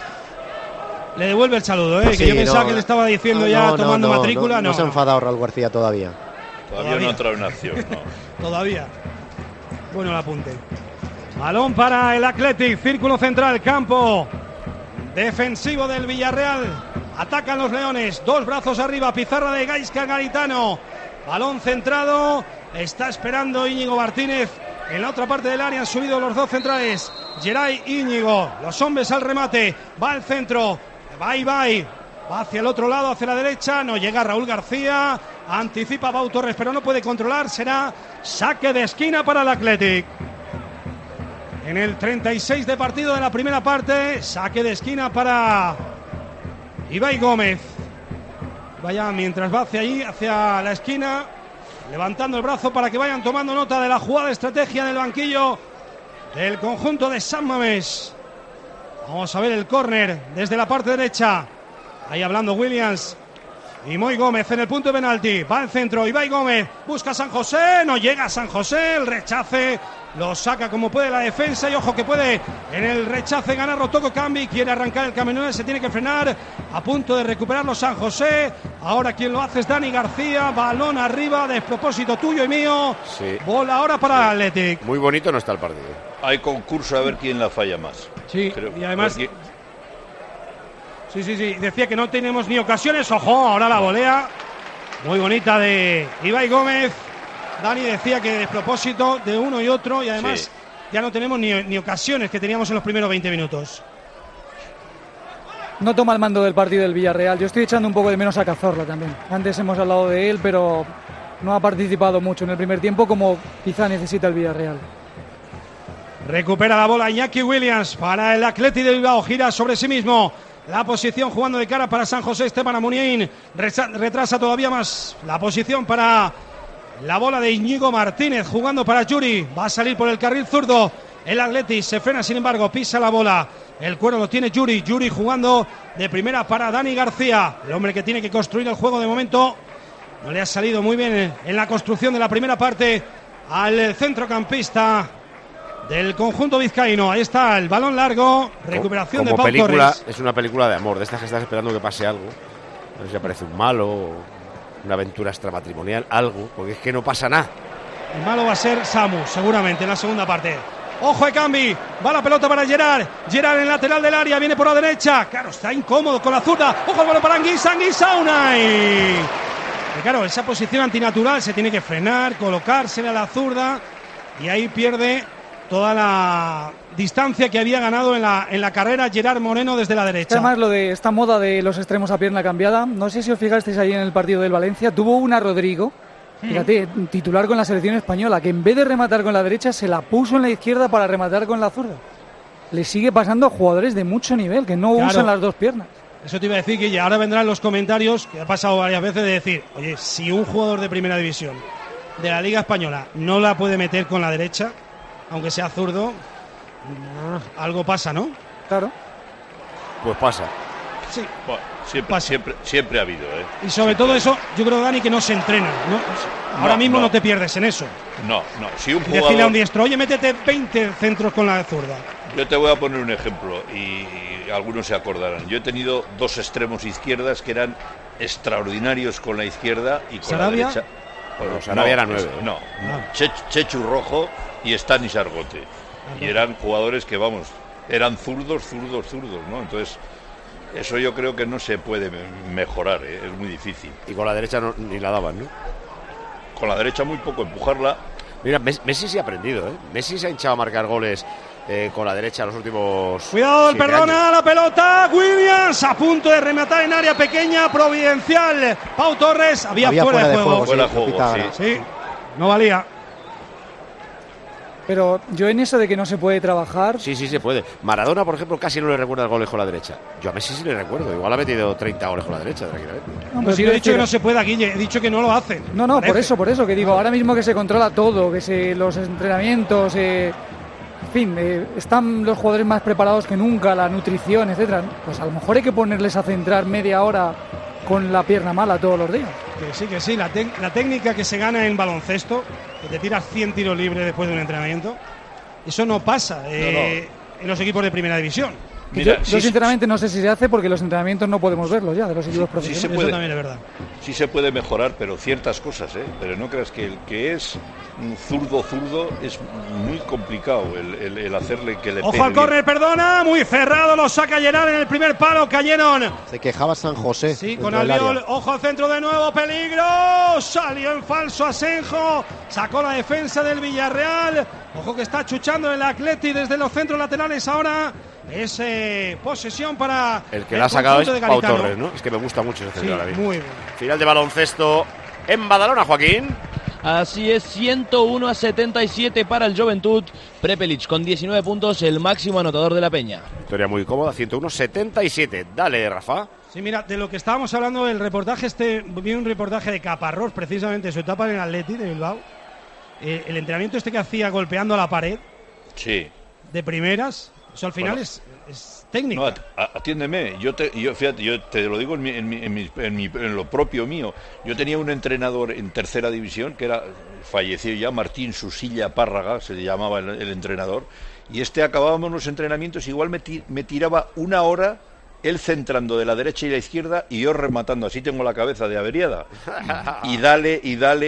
Le devuelve el saludo, ¿eh? Sí, que yo pensaba que le estaba diciendo tomando matrícula. No se ha enfadado Raúl García todavía. Todavía no ha entrado en acción, no. Todavía. Bueno el apunte. Balón para el Athletic. Círculo central, campo defensivo del Villarreal. Atacan los Leones. Dos brazos arriba. Pizarra de Gaizka Garitano. Balón centrado, está esperando Íñigo Martínez. En la otra parte del área han subido los dos centrales, Geray Íñigo. Los hombres al remate, va al centro, va hacia el otro lado, hacia la derecha. No llega Raúl García, anticipa Pau Torres, pero no puede controlar. Será saque de esquina para el Athletic. En el 36 de partido de la primera parte, saque de esquina para Ibai Gómez. Vaya, mientras va hacia allí, hacia la esquina, levantando el brazo para que vayan tomando nota de la jugada de estrategia del banquillo del conjunto de San Mamés. Vamos a ver el córner desde la parte derecha. Ahí hablando Williams y Muy Gómez en el punto de penalti. Va al centro, Ibai Gómez busca a San José, no llega a San José, el rechace lo saca como puede la defensa y ojo que puede en el rechace ganar Rotoko Cambi. Quiere arrancar el camerunés, se tiene que frenar, a punto de recuperarlo San José. Ahora quien lo hace es Dani García, balón arriba, despropósito tuyo y mío. Sí. Bola ahora para el Athletic. Muy bonito no está el partido. Hay concurso a ver quién la falla más. Sí, y además Sí, decía que no tenemos ni ocasiones. Ojo, ahora la volea muy bonita de Ibai Gómez. Dani decía que despropósito de uno y otro, y además ya no tenemos ni ocasiones que teníamos en los primeros 20 minutos. No toma el mando del partido del Villarreal. Yo estoy echando un poco de menos a Cazorla también. Antes hemos hablado de él, pero no ha participado mucho en el primer tiempo como quizá necesita el Villarreal. Recupera la bola Iñaki Williams para el Athletic de Bilbao. Gira sobre sí mismo la posición, jugando de cara para San José. Esteban Muniain retrasa todavía más la posición para la bola de Íñigo Martínez, jugando para Yuri. Va a salir por el carril zurdo el Athletic, se frena sin embargo, pisa la bola. El cuero lo tiene Yuri jugando de primera para Dani García, el hombre que tiene que construir el juego de momento. No le ha salido muy bien en la construcción de la primera parte al centrocampista del conjunto vizcaíno. Ahí está el balón largo, recuperación de Pau Torres. Es una película de amor, de estas que estás esperando que pase algo. A ver si aparece un malo, una aventura extramatrimonial, algo, porque es que no pasa nada. El malo va a ser Samu, seguramente, en la segunda parte. Ojo de Cambi, va la pelota para Gerard en el lateral del área, viene por la derecha. Claro, está incómodo con la zurda. Ojo el balón para Anguissa Unai. Y claro, esa posición antinatural se tiene que frenar, colocársela a la zurda, y ahí pierde toda la distancia que había ganado en la carrera Gerard Moreno desde la derecha. Además, lo de esta moda de los extremos a pierna cambiada, no sé si os fijasteis ahí en el partido del Valencia, tuvo una Rodrigo Fíjate, titular con la selección española, que en vez de rematar con la derecha, se la puso en la izquierda para rematar con la zurda. Le sigue pasando a jugadores de mucho nivel, que no usan las dos piernas. Eso te iba a decir, que ahora vendrán los comentarios, que ha pasado varias veces, de decir, oye, si un jugador de primera división de la Liga Española no la puede meter con la derecha, aunque sea zurdo, algo pasa, ¿no? Claro. Pues pasa. Sí. Bueno, siempre ha habido, ¿eh? Y sobre todo eso, yo creo, Dani, que no se entrena, ¿no? Ahora mismo no te pierdes en eso. No. Si un jugador... Decirle a un diestro, oye, métete 20 centros con la zurda. Yo te voy a poner un ejemplo y algunos se acordarán. Yo he tenido dos extremos izquierdas que eran extraordinarios con la izquierda y con ¿Sarabia? la derecha. Bueno, Sarabia era 9. No. Chechu Rojo y Stanis Argote. Y eran jugadores que, vamos, eran zurdos, ¿no? Entonces, eso yo creo que no se puede mejorar, ¿eh? Es muy difícil. Y con la derecha ni la daban, ¿no? Con la derecha muy poco, empujarla. Mira, Messi sí ha aprendido, ¿eh? Messi se ha hinchado a marcar goles con la derecha los últimos... Cuidado, perdona la pelota. Williams a punto de rematar en área pequeña, providencial. Pau Torres, había fuera de juego. Fuera de juego, sí. No valía. Pero yo en eso de que no se puede trabajar... Sí, se puede. Maradona, por ejemplo, casi no le recuerda el goles con la derecha. Yo a Messi sí le recuerdo. Igual ha metido 30 goles con la derecha, tranquilamente. No, si yo he dicho que no se puede, Guille. He dicho que no lo hacen. No, por eso, que digo, ahora mismo que se controla todo, que los entrenamientos... en fin, están los jugadores más preparados que nunca, la nutrición, etcétera. Pues a lo mejor hay que ponerles a centrar media hora con la pierna mala todos los días. Que sí, la técnica que se gana en baloncesto, que te tiras 100 tiros libres después de un entrenamiento, eso no pasa en los equipos de primera división. Mira, yo sinceramente no sé si se hace porque los entrenamientos no podemos verlos ya de los equipos profesionales. Sí se puede, eso también es verdad. Sí se puede mejorar, pero ciertas cosas, pero no creas que el que es un zurdo es muy complicado el hacerle que le pegue. Ojo al córner, perdona, muy cerrado, lo saca Gerard en el primer palo, cayeron. Se quejaba San José. Sí, con Albiol, ojo al centro de nuevo, peligro, salió en falso Asenjo, sacó la defensa del Villarreal, ojo que está chuchando el Atleti desde los centros laterales ahora. Es posesión para el que la ha sacado es Pau Torres, ¿no? Es que me gusta mucho ese centro, sí, muy bien. Final de baloncesto en Badalona, Joaquín. Así es, 101-77 para el Joventut. Prepelic con 19 puntos, el máximo anotador de la Peña. Victoria muy cómoda, 101-77. Dale, Rafa. Sí, mira, de lo que estábamos hablando, el reportaje vi un reportaje de Caparrós, precisamente su etapa en el Atleti de Bilbao. El entrenamiento que hacía golpeando a la pared. Sí. De primeras. Eso al final es técnica. No, atiéndeme, yo fíjate, yo te lo digo en lo propio mío. Yo tenía un entrenador en tercera división que falleció ya, Martín Susilla Párraga, se le llamaba el entrenador, y acabábamos los entrenamientos, igual me tiraba una hora, él centrando de la derecha y la izquierda y yo rematando, así tengo la cabeza de averiada. Y dale,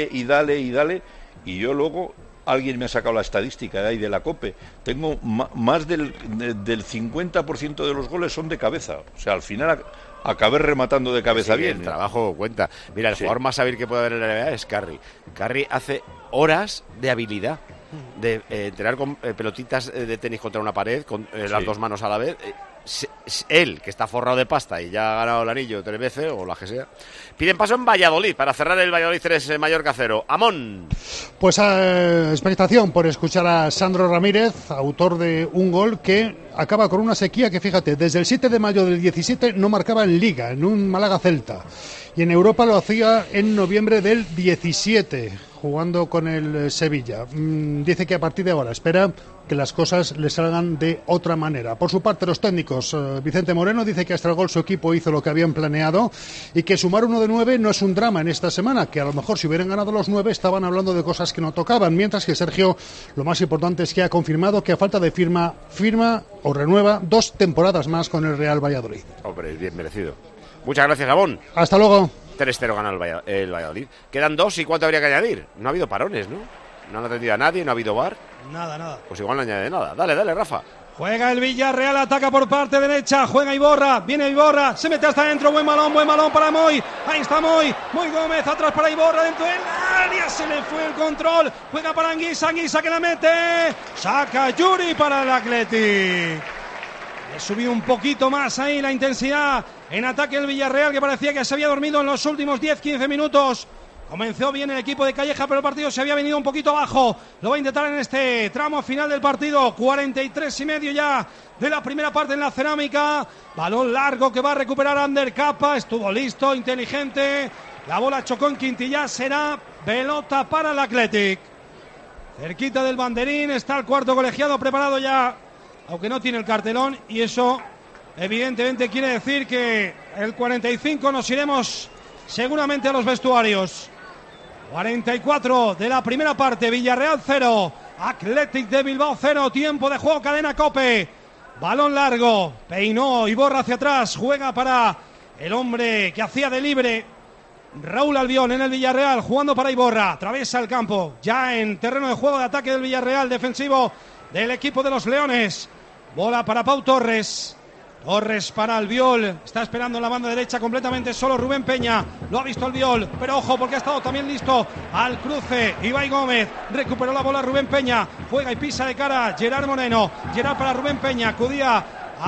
y yo luego... Alguien me ha sacado la estadística de ahí de la COPE. Tengo más del 50% de los goles son de cabeza. O sea, al final acabé rematando de cabeza bien. El trabajo cuenta. Mira, el jugador más hábil que puede haber en la NBA es Curry. Curry hace horas de habilidad. De entrenar con pelotitas de tenis contra una pared, con las dos manos a la vez. Él, que está forrado de pasta y ya ha ganado el anillo 3 veces, o la que sea, piden paso en Valladolid para cerrar el Valladolid 3 Mallorca 0. Amón. Pues expectación por escuchar a Sandro Ramírez, autor de un gol que acaba con una sequía que, fíjate, desde el 7 de mayo del 17 no marcaba en Liga, en un Málaga-Celta. Y en Europa lo hacía en noviembre del 17, jugando con el Sevilla. Dice que a partir de ahora espera que las cosas le salgan de otra manera. Por su parte, los técnicos, Vicente Moreno dice que hasta el gol su equipo hizo lo que habían planeado y que sumar 1 de 9 no es un drama en esta semana, que a lo mejor si hubieran ganado los 9 estaban hablando de cosas que no tocaban, mientras que Sergio, lo más importante es que ha confirmado que a falta de firma o renueva 2 temporadas más con el Real Valladolid. Hombre, es bien merecido. Muchas gracias, Gabón. Hasta luego. 3-0 gana el Valladolid. Quedan 2 y ¿cuánto habría que añadir? No ha habido parones, ¿no? No han atendido a nadie, no ha habido VAR. Nada. Pues igual no añade nada. Dale, Rafa. Juega el Villarreal, ataca por parte derecha, juega Iborra, viene Iborra, se mete hasta adentro, buen balón para Moy, ahí está Moy Gómez, atrás para Iborra, dentro del área, se le fue el control, juega para Anguisa que la mete, saca Yuri para el Atleti. Le subió un poquito más ahí la intensidad en ataque el Villarreal, que parecía que se había dormido en los últimos 10-15 minutos Comenzó bien el equipo de Calleja, pero el partido se había venido un poquito abajo. Lo va a intentar en este tramo final del partido. 43,5 ya de la primera parte en la Cerámica. Balón largo que va a recuperar Ander Capa. Estuvo listo, inteligente. La bola chocó en Quintillá. Será pelota para el Athletic. Cerquita del banderín está el cuarto colegiado preparado ya, aunque no tiene el cartelón. Y eso evidentemente quiere decir que el 45 nos iremos seguramente a los vestuarios. 44 de la primera parte, Villarreal 0, Athletic de Bilbao 0, tiempo de juego, cadena COPE, balón largo, peinó Iborra hacia atrás, juega para el hombre que hacía de libre, Raúl Albión en el Villarreal, jugando para Iborra, atraviesa el campo, ya en terreno de juego de ataque del Villarreal, defensivo del equipo de los Leones, bola para Pau Torres. Torres para Albiol, está esperando en la banda derecha completamente solo Rubén Peña, lo ha visto Albiol, pero ojo porque ha estado también listo al cruce, Ibai Gómez, recuperó la bola Rubén Peña, juega y pisa de cara Gerard Moreno, Gerard para Rubén Peña, acudía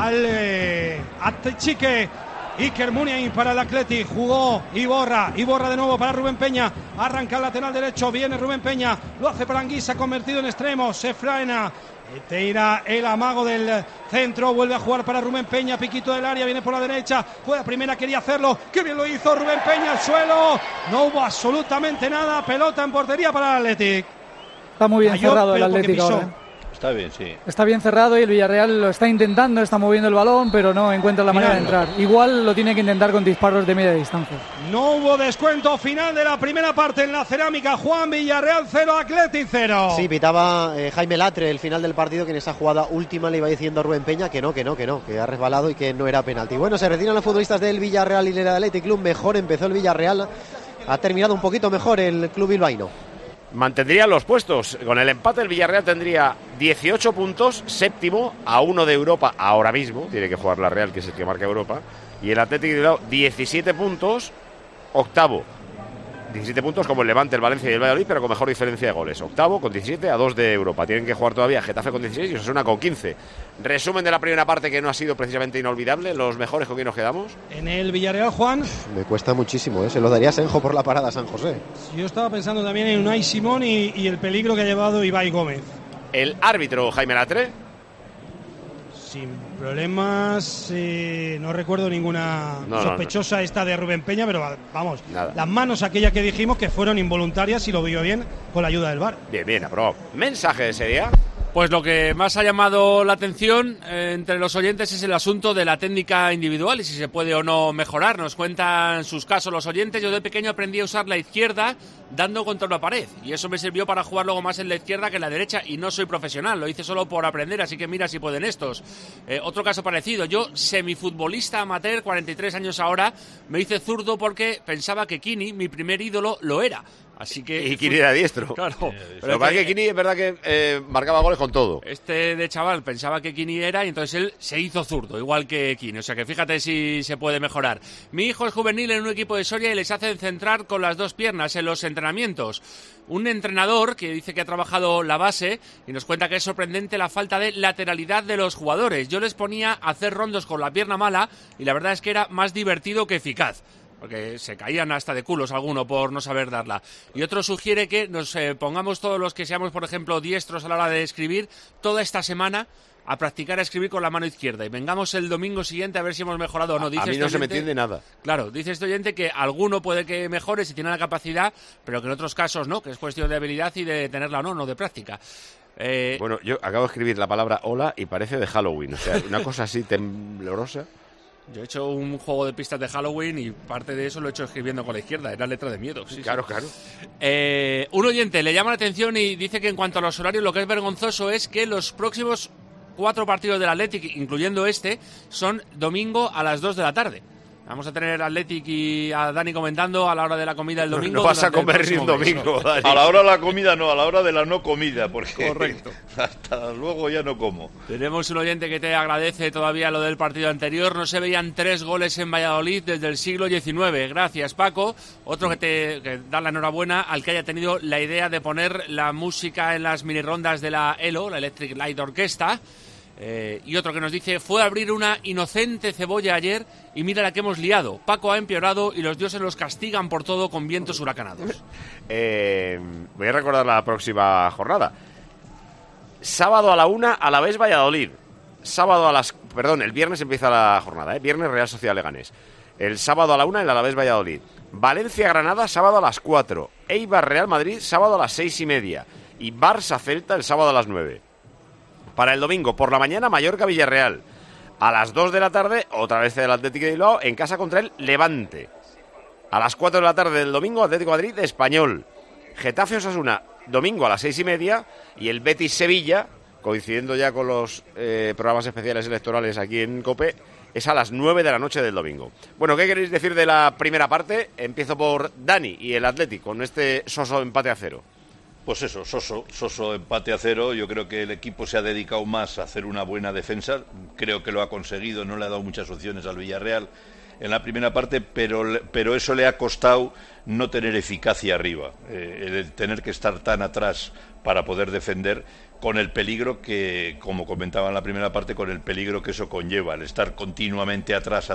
al Atechique, Iker Muniain para el Athletic, jugó Iborra de nuevo para Rubén Peña, arranca el lateral derecho, viene Rubén Peña, lo hace para Anguisa, convertido en extremo, se frena. Teira el amago del centro, vuelve a jugar para Rubén Peña, piquito del área, viene por la derecha, fue la primera, quería hacerlo, qué bien lo hizo Rubén Peña al suelo, no hubo absolutamente nada, pelota en portería para el Athletic. Está muy bien cerrado el Atlético ahora. Está bien, sí. Está bien cerrado y el Villarreal lo está intentando, está moviendo el balón, pero no encuentra la manera de entrar. Igual lo tiene que intentar con disparos de media distancia. No hubo descuento final de la primera parte en la Cerámica. Juan, Villarreal 0, Athletic 0. Sí, pitaba Jaime Latre el final del partido, que en esa jugada última le iba diciendo a Rubén Peña que ha resbalado y que no era penalti. Bueno, se retiran los futbolistas del Villarreal y del Athletic Club. Mejor empezó el Villarreal, ha terminado un poquito mejor el club bilbaíno. Mantendría los puestos. Con el empate el Villarreal tendría 18 puntos, séptimo, a 1 de Europa ahora mismo. Tiene que jugar la Real, que es el que marca Europa. Y el Athletic de Bilbao, 17 puntos, octavo. 17 puntos como el Levante, el Valencia y el Valladolid, pero con mejor diferencia de goles. Octavo con 17 a 2 de Europa. Tienen que jugar todavía Getafe con 16 y Osasuna con 15. Resumen de la primera parte, que no ha sido precisamente inolvidable. Los mejores, ¿con quién nos quedamos? En el Villarreal, Juan. Me cuesta muchísimo, se lo daría a Senjo por la parada a San José. Yo estaba pensando también en Unai Simón y el peligro que ha llevado Ibai Gómez. El árbitro, Jaime Latre. Sin problemas, no recuerdo ninguna sospechosa esta de Rubén Peña, pero vamos, nada. Las manos aquellas que dijimos que fueron involuntarias y lo vio bien con la ayuda del VAR. Bien, aprobado. Mensaje de ese día. Pues lo que más ha llamado la atención entre los oyentes es el asunto de la técnica individual y si se puede o no mejorar. Nos cuentan sus casos los oyentes. Yo de pequeño aprendí a usar la izquierda dando contra una pared y eso me sirvió para jugar luego más en la izquierda que en la derecha y no soy profesional, lo hice solo por aprender, así que mira si pueden estos. Otro caso parecido, yo semifutbolista amateur, 43 años ahora, me hice zurdo porque pensaba que Kini, mi primer ídolo, lo era. Así que y Kini era diestro. Claro. Pero para que Kini es verdad que marcaba goles con todo. Este de chaval pensaba que Kini era y entonces él se hizo zurdo, igual que Kini. O sea que fíjate si se puede mejorar. Mi hijo es juvenil en un equipo de Soria y les hacen centrar con las dos piernas en los entrenamientos. Un entrenador que dice que ha trabajado la base y nos cuenta que es sorprendente la falta de lateralidad de los jugadores. Yo les ponía a hacer rondos con la pierna mala y la verdad es que era más divertido que eficaz, porque se caían hasta de culos alguno por no saber darla. Y otro sugiere que nos pongamos todos los que seamos, por ejemplo, diestros a la hora de escribir, toda esta semana a practicar a escribir con la mano izquierda y vengamos el domingo siguiente a ver si hemos mejorado o no. Dice a mí no se me entiende nada. Claro, dice este oyente que alguno puede que mejore si tiene la capacidad, pero que en otros casos no, que es cuestión de habilidad y de tenerla o no, no de práctica. Bueno, yo acabo de escribir la palabra hola y parece de Halloween, o sea, una cosa así temblorosa. Yo he hecho un juego de pistas de Halloween y parte de eso lo he hecho escribiendo con la izquierda, era letra de miedo. Sí, claro. Un oyente le llama la atención y dice que en cuanto a los horarios lo que es vergonzoso es que los próximos 4 partidos del Athletic, incluyendo este, son domingo a las 2 de la tarde. Vamos a tener a Athletic y a Dani comentando a la hora de la comida del domingo. No vas a comer ni un domingo, Dani. A la hora de la comida no, a la hora de la no comida, porque correcto. Hasta luego ya no como. Tenemos un oyente que te agradece todavía lo del partido anterior. No se veían 3 goles en Valladolid desde el siglo XIX. Gracias, Paco. Otro que da la enhorabuena al que haya tenido la idea de poner la música en las mini rondas de la ELO, la Electric Light Orchestra. Y otro que nos dice, fue a abrir una inocente cebolla ayer y mira la que hemos liado. Paco ha empeorado y los dioses los castigan por todo con vientos huracanados. Voy a recordar la próxima jornada. Sábado a la 1, Alavés Valladolid. El viernes empieza la jornada, Viernes Real Sociedad Leganés. El sábado a la 1 el Alavés Valladolid. Valencia Granada, sábado a las 4. Eibar Real Madrid, sábado a las 6:30. Y Barça Celta el sábado a las 9. Para el domingo, por la mañana, Mallorca Villarreal. A las 2 de la tarde, otra vez el Atlético de Bilbao, en casa contra el Levante. A las 4 de la tarde del domingo, Atlético de Madrid Español. Getafe Osasuna, domingo a las 6:30. Y el Betis Sevilla, coincidiendo ya con los programas especiales electorales aquí en COPE, es a las 9 de la noche del domingo. Bueno, ¿qué queréis decir de la primera parte? Empiezo por Dani y el Atlético, con este soso empate a 0. Pues eso, soso empate a 0. Yo creo que el equipo se ha dedicado más a hacer una buena defensa. Creo que lo ha conseguido, no le ha dado muchas opciones al Villarreal en la primera parte, pero eso le ha costado no tener eficacia arriba, el tener que estar tan atrás para poder defender, con el peligro que, como comentaba en la primera parte, con el peligro que eso conlleva, el estar continuamente atrás,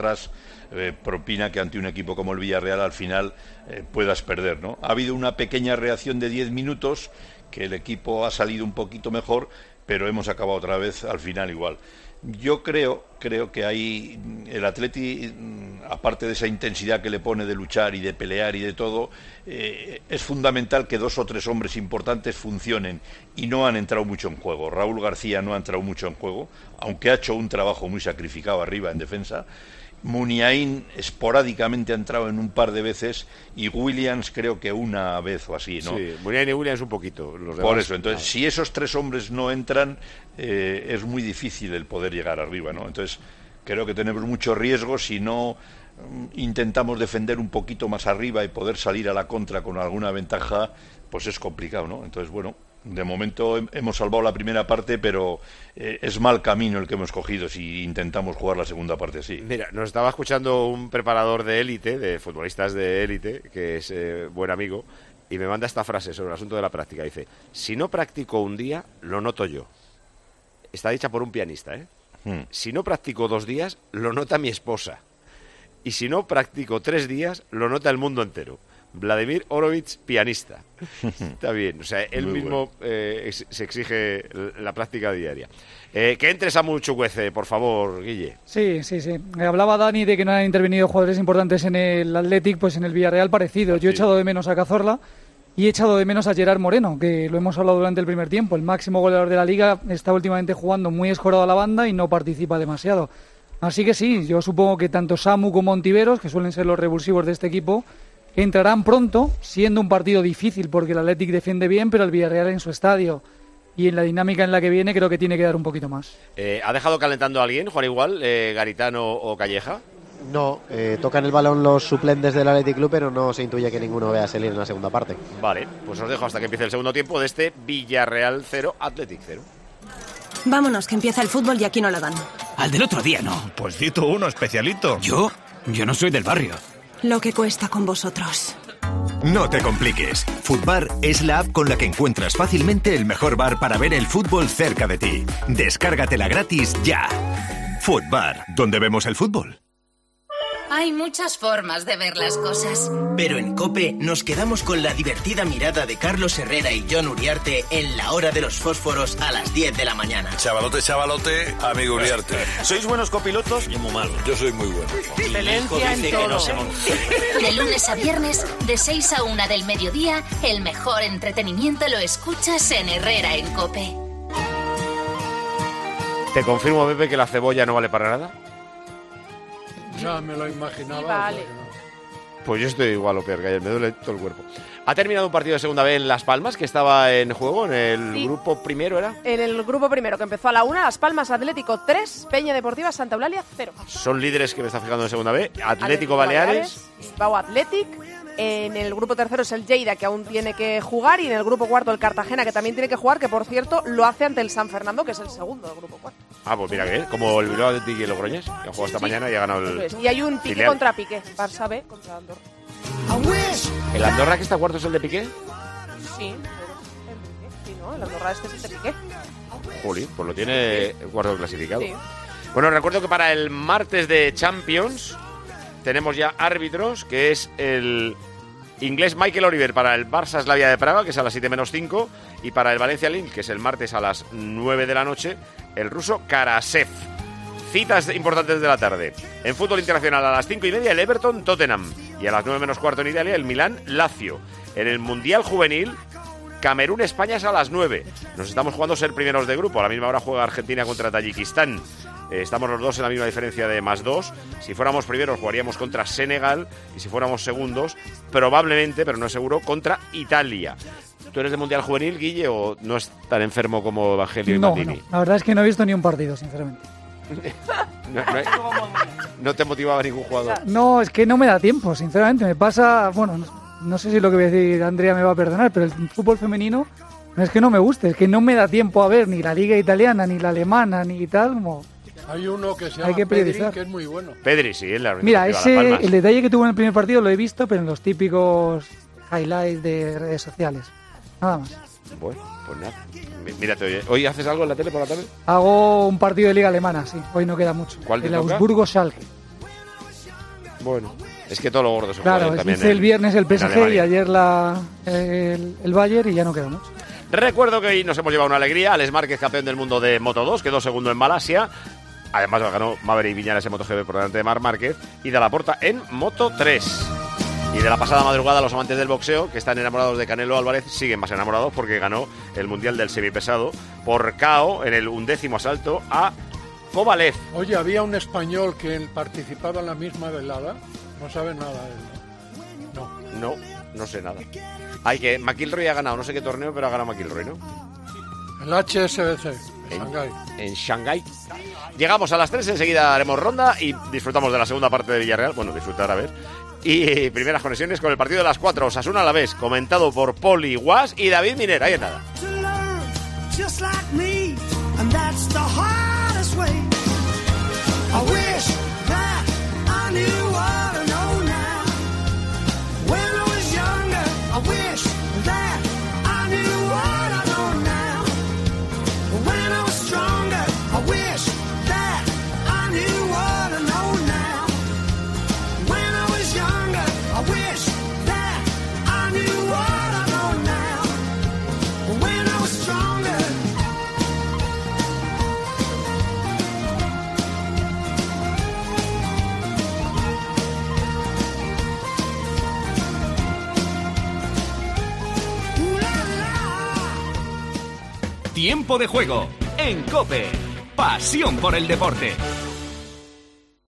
propina que ante un equipo como el Villarreal al final puedas perder, ¿no? Ha habido una pequeña reacción de 10 minutos, que el equipo ha salido un poquito mejor, pero hemos acabado otra vez al final igual. Yo creo que ahí el Atleti, aparte de esa intensidad que le pone de luchar y de pelear y de todo, es fundamental que 2 o 3 hombres importantes funcionen, y no han entrado mucho en juego. Raúl García no ha entrado mucho en juego, aunque ha hecho un trabajo muy sacrificado arriba en defensa. Muniain esporádicamente ha entrado en un par de veces, y Williams creo que una vez o así, ¿no? Sí, Muniain y Williams un poquito. Los demás, por eso, entonces, si esos 3 hombres no entran, es muy difícil el poder llegar arriba, ¿no? Entonces, creo que tenemos mucho riesgo si no intentamos defender un poquito más arriba y poder salir a la contra con alguna ventaja, pues es complicado, ¿no? Entonces, bueno, de momento hemos salvado la primera parte, pero es mal camino el que hemos cogido si intentamos jugar la segunda parte así. Mira, nos estaba escuchando un preparador de élite, de futbolistas de élite, que es buen amigo, y me manda esta frase sobre el asunto de la práctica. Dice, si no practico un día, lo noto yo. Está dicha por un pianista, ¿eh? Si no practico 2 días, lo nota mi esposa. Y si no practico 3 días, lo nota el mundo entero. Vladimir Horowitz, pianista. Está bien, o sea, él muy mismo se exige la práctica diaria. Que entre Samu Chukwueze, por favor, Guille. Sí. Hablaba Dani de que no han intervenido jugadores importantes en el Athletic, pues en el Villarreal parecido. Yo he echado de menos a Cazorla y he echado de menos a Gerard Moreno, que lo hemos hablado durante el primer tiempo. El máximo goleador de la Liga está últimamente jugando muy escorado a la banda y no participa demasiado. Así que sí, yo supongo que tanto Samu como Ontiveros, que suelen ser los revulsivos de este equipo, entrarán pronto, siendo un partido difícil porque el Athletic defiende bien, pero el Villarreal en su estadio y en la dinámica en la que viene creo que tiene que dar un poquito más. ¿Ha dejado calentando a alguien, Juan Igual, Garitano o Calleja? No, tocan el balón los suplentes del Athletic Club, pero no se intuye que ninguno vaya a salir en la segunda parte. Vale, pues os dejo hasta que empiece el segundo tiempo de este Villarreal 0, Athletic 0. Vámonos, que empieza el fútbol y aquí no la dan. Al del otro día, no. Pues di tú uno, especialito. ¿Yo? Yo no soy del barrio. Lo que cuesta con vosotros. No te compliques. Futbar es la app con la que encuentras fácilmente el mejor bar para ver el fútbol cerca de ti. Descárgatela gratis ya. Futbar, ¿dónde vemos el fútbol? Hay muchas formas de ver las cosas. Pero en COPE nos quedamos con la divertida mirada de Carlos Herrera y Jon Uriarte en La Hora de los Fósforos a las 10 de la mañana. Chavalote, amigo Uriarte. ¿Sois buenos copilotos? Yo muy malo. Yo soy muy bueno. Excelencia en todo. De lunes a viernes, de 6 a 1 del mediodía, el mejor entretenimiento lo escuchas en Herrera en COPE. Te confirmo, Pepe, que la cebolla no vale para nada. Ya me lo imaginaba. Sí, vale. Pues yo estoy igual o peor que ayer, me duele todo el cuerpo. Ha terminado un partido de segunda B en Las Palmas, que estaba en juego en el grupo primero, ¿era? En el grupo primero, que empezó a la 1, Las Palmas Atlético 3, Peña Deportiva Santa Eulalia 0. Son líderes que me está fijando en segunda B, Atlético Baleares. Bilbao Athletic. En el grupo tercero es el Lleida, que aún tiene que jugar, y en el grupo cuarto el Cartagena, que también tiene que jugar, que por cierto lo hace ante el San Fernando, que es el segundo del grupo cuarto. Ah, pues mira que como el Bilbao Athletic y el Logroñés, que han jugado esta mañana y ha ganado el... Y hay un Piqué filial. contra Piqué, Barça B contra Andorra. ¿El Andorra que está cuarto es el de Piqué? Sí, ¿no? El Andorra este es el de Piqué. Juli, pues lo tiene el cuarto clasificado. Sí. Bueno, recuerdo que para el martes de Champions tenemos ya árbitros, que es el inglés Michael Oliver para el Barça Slavia de Praga, que es a las 7:05, y para el Valencia Lille, que es el martes a las 9 de la noche, el ruso Karasev. Citas importantes de la tarde. En fútbol internacional a las 5:30 el Everton Tottenham, y a las 9:15 en Italia el Milán Lazio. En el Mundial Juvenil, Camerún-España es a las 9. Nos estamos jugando ser primeros de grupo. A la misma hora juega Argentina contra Tayikistán. Estamos los dos en la misma diferencia de +2. Si fuéramos primeros jugaríamos contra Senegal, y si fuéramos segundos, probablemente, pero no es seguro, contra Italia. ¿Tú eres de Mundial Juvenil, Guille, o no es tan enfermo como Evangelio y Maldini? No, la verdad es que no he visto ni un partido, sinceramente. ¿No te motivaba ningún jugador? No, es que no me da tiempo, sinceramente. Me pasa, bueno, no sé si lo que voy a decir Andrea me va a perdonar, pero el fútbol femenino no es que no me guste, es que no me da tiempo a ver ni la liga italiana, ni la alemana, ni tal, como... Hay uno que se llama Pedri, que es muy bueno. Pedri, sí, el árbitro. Mira, el detalle que tuvo en el primer partido lo he visto, pero en los típicos highlights de redes sociales. Nada más. Bueno, pues nada. Mírate, ¿hoy haces algo en la tele por la tarde? Hago un partido de liga alemana, sí. Hoy no queda mucho. ¿Cuál te el toca? Augsburgo-Schalke. Bueno, es que todo lo gordo se juega también. Hice el viernes el PSG y ayer el Bayern y ya no queda mucho. Recuerdo que hoy nos hemos llevado una alegría. Alex Márquez, campeón del mundo de Moto2, quedó segundo en Malasia. Además ganó Maverick Viñales en MotoGP por delante de Marc Márquez, y de la Porta en Moto3. Y de la pasada madrugada, los amantes del boxeo, que están enamorados de Canelo Álvarez, siguen más enamorados porque ganó el Mundial del Semipesado por KO en el 11º asalto a Kovalev. Oye, había un español que participaba en la misma velada. No sabe nada de él. No sé nada. Que McIlroy ha ganado, no sé qué torneo, pero ha ganado McIlroy, ¿no? El HSBC, en Shanghái. Llegamos a las 3, enseguida haremos ronda y disfrutamos de la segunda parte de Villarreal. Bueno, disfrutar a ver. Y primeras conexiones con el partido de las 4, Osasuna Alavés, comentado por Poli Guas y David Miner. Ahí en nada. Tiempo de juego en COPE. Pasión por el deporte.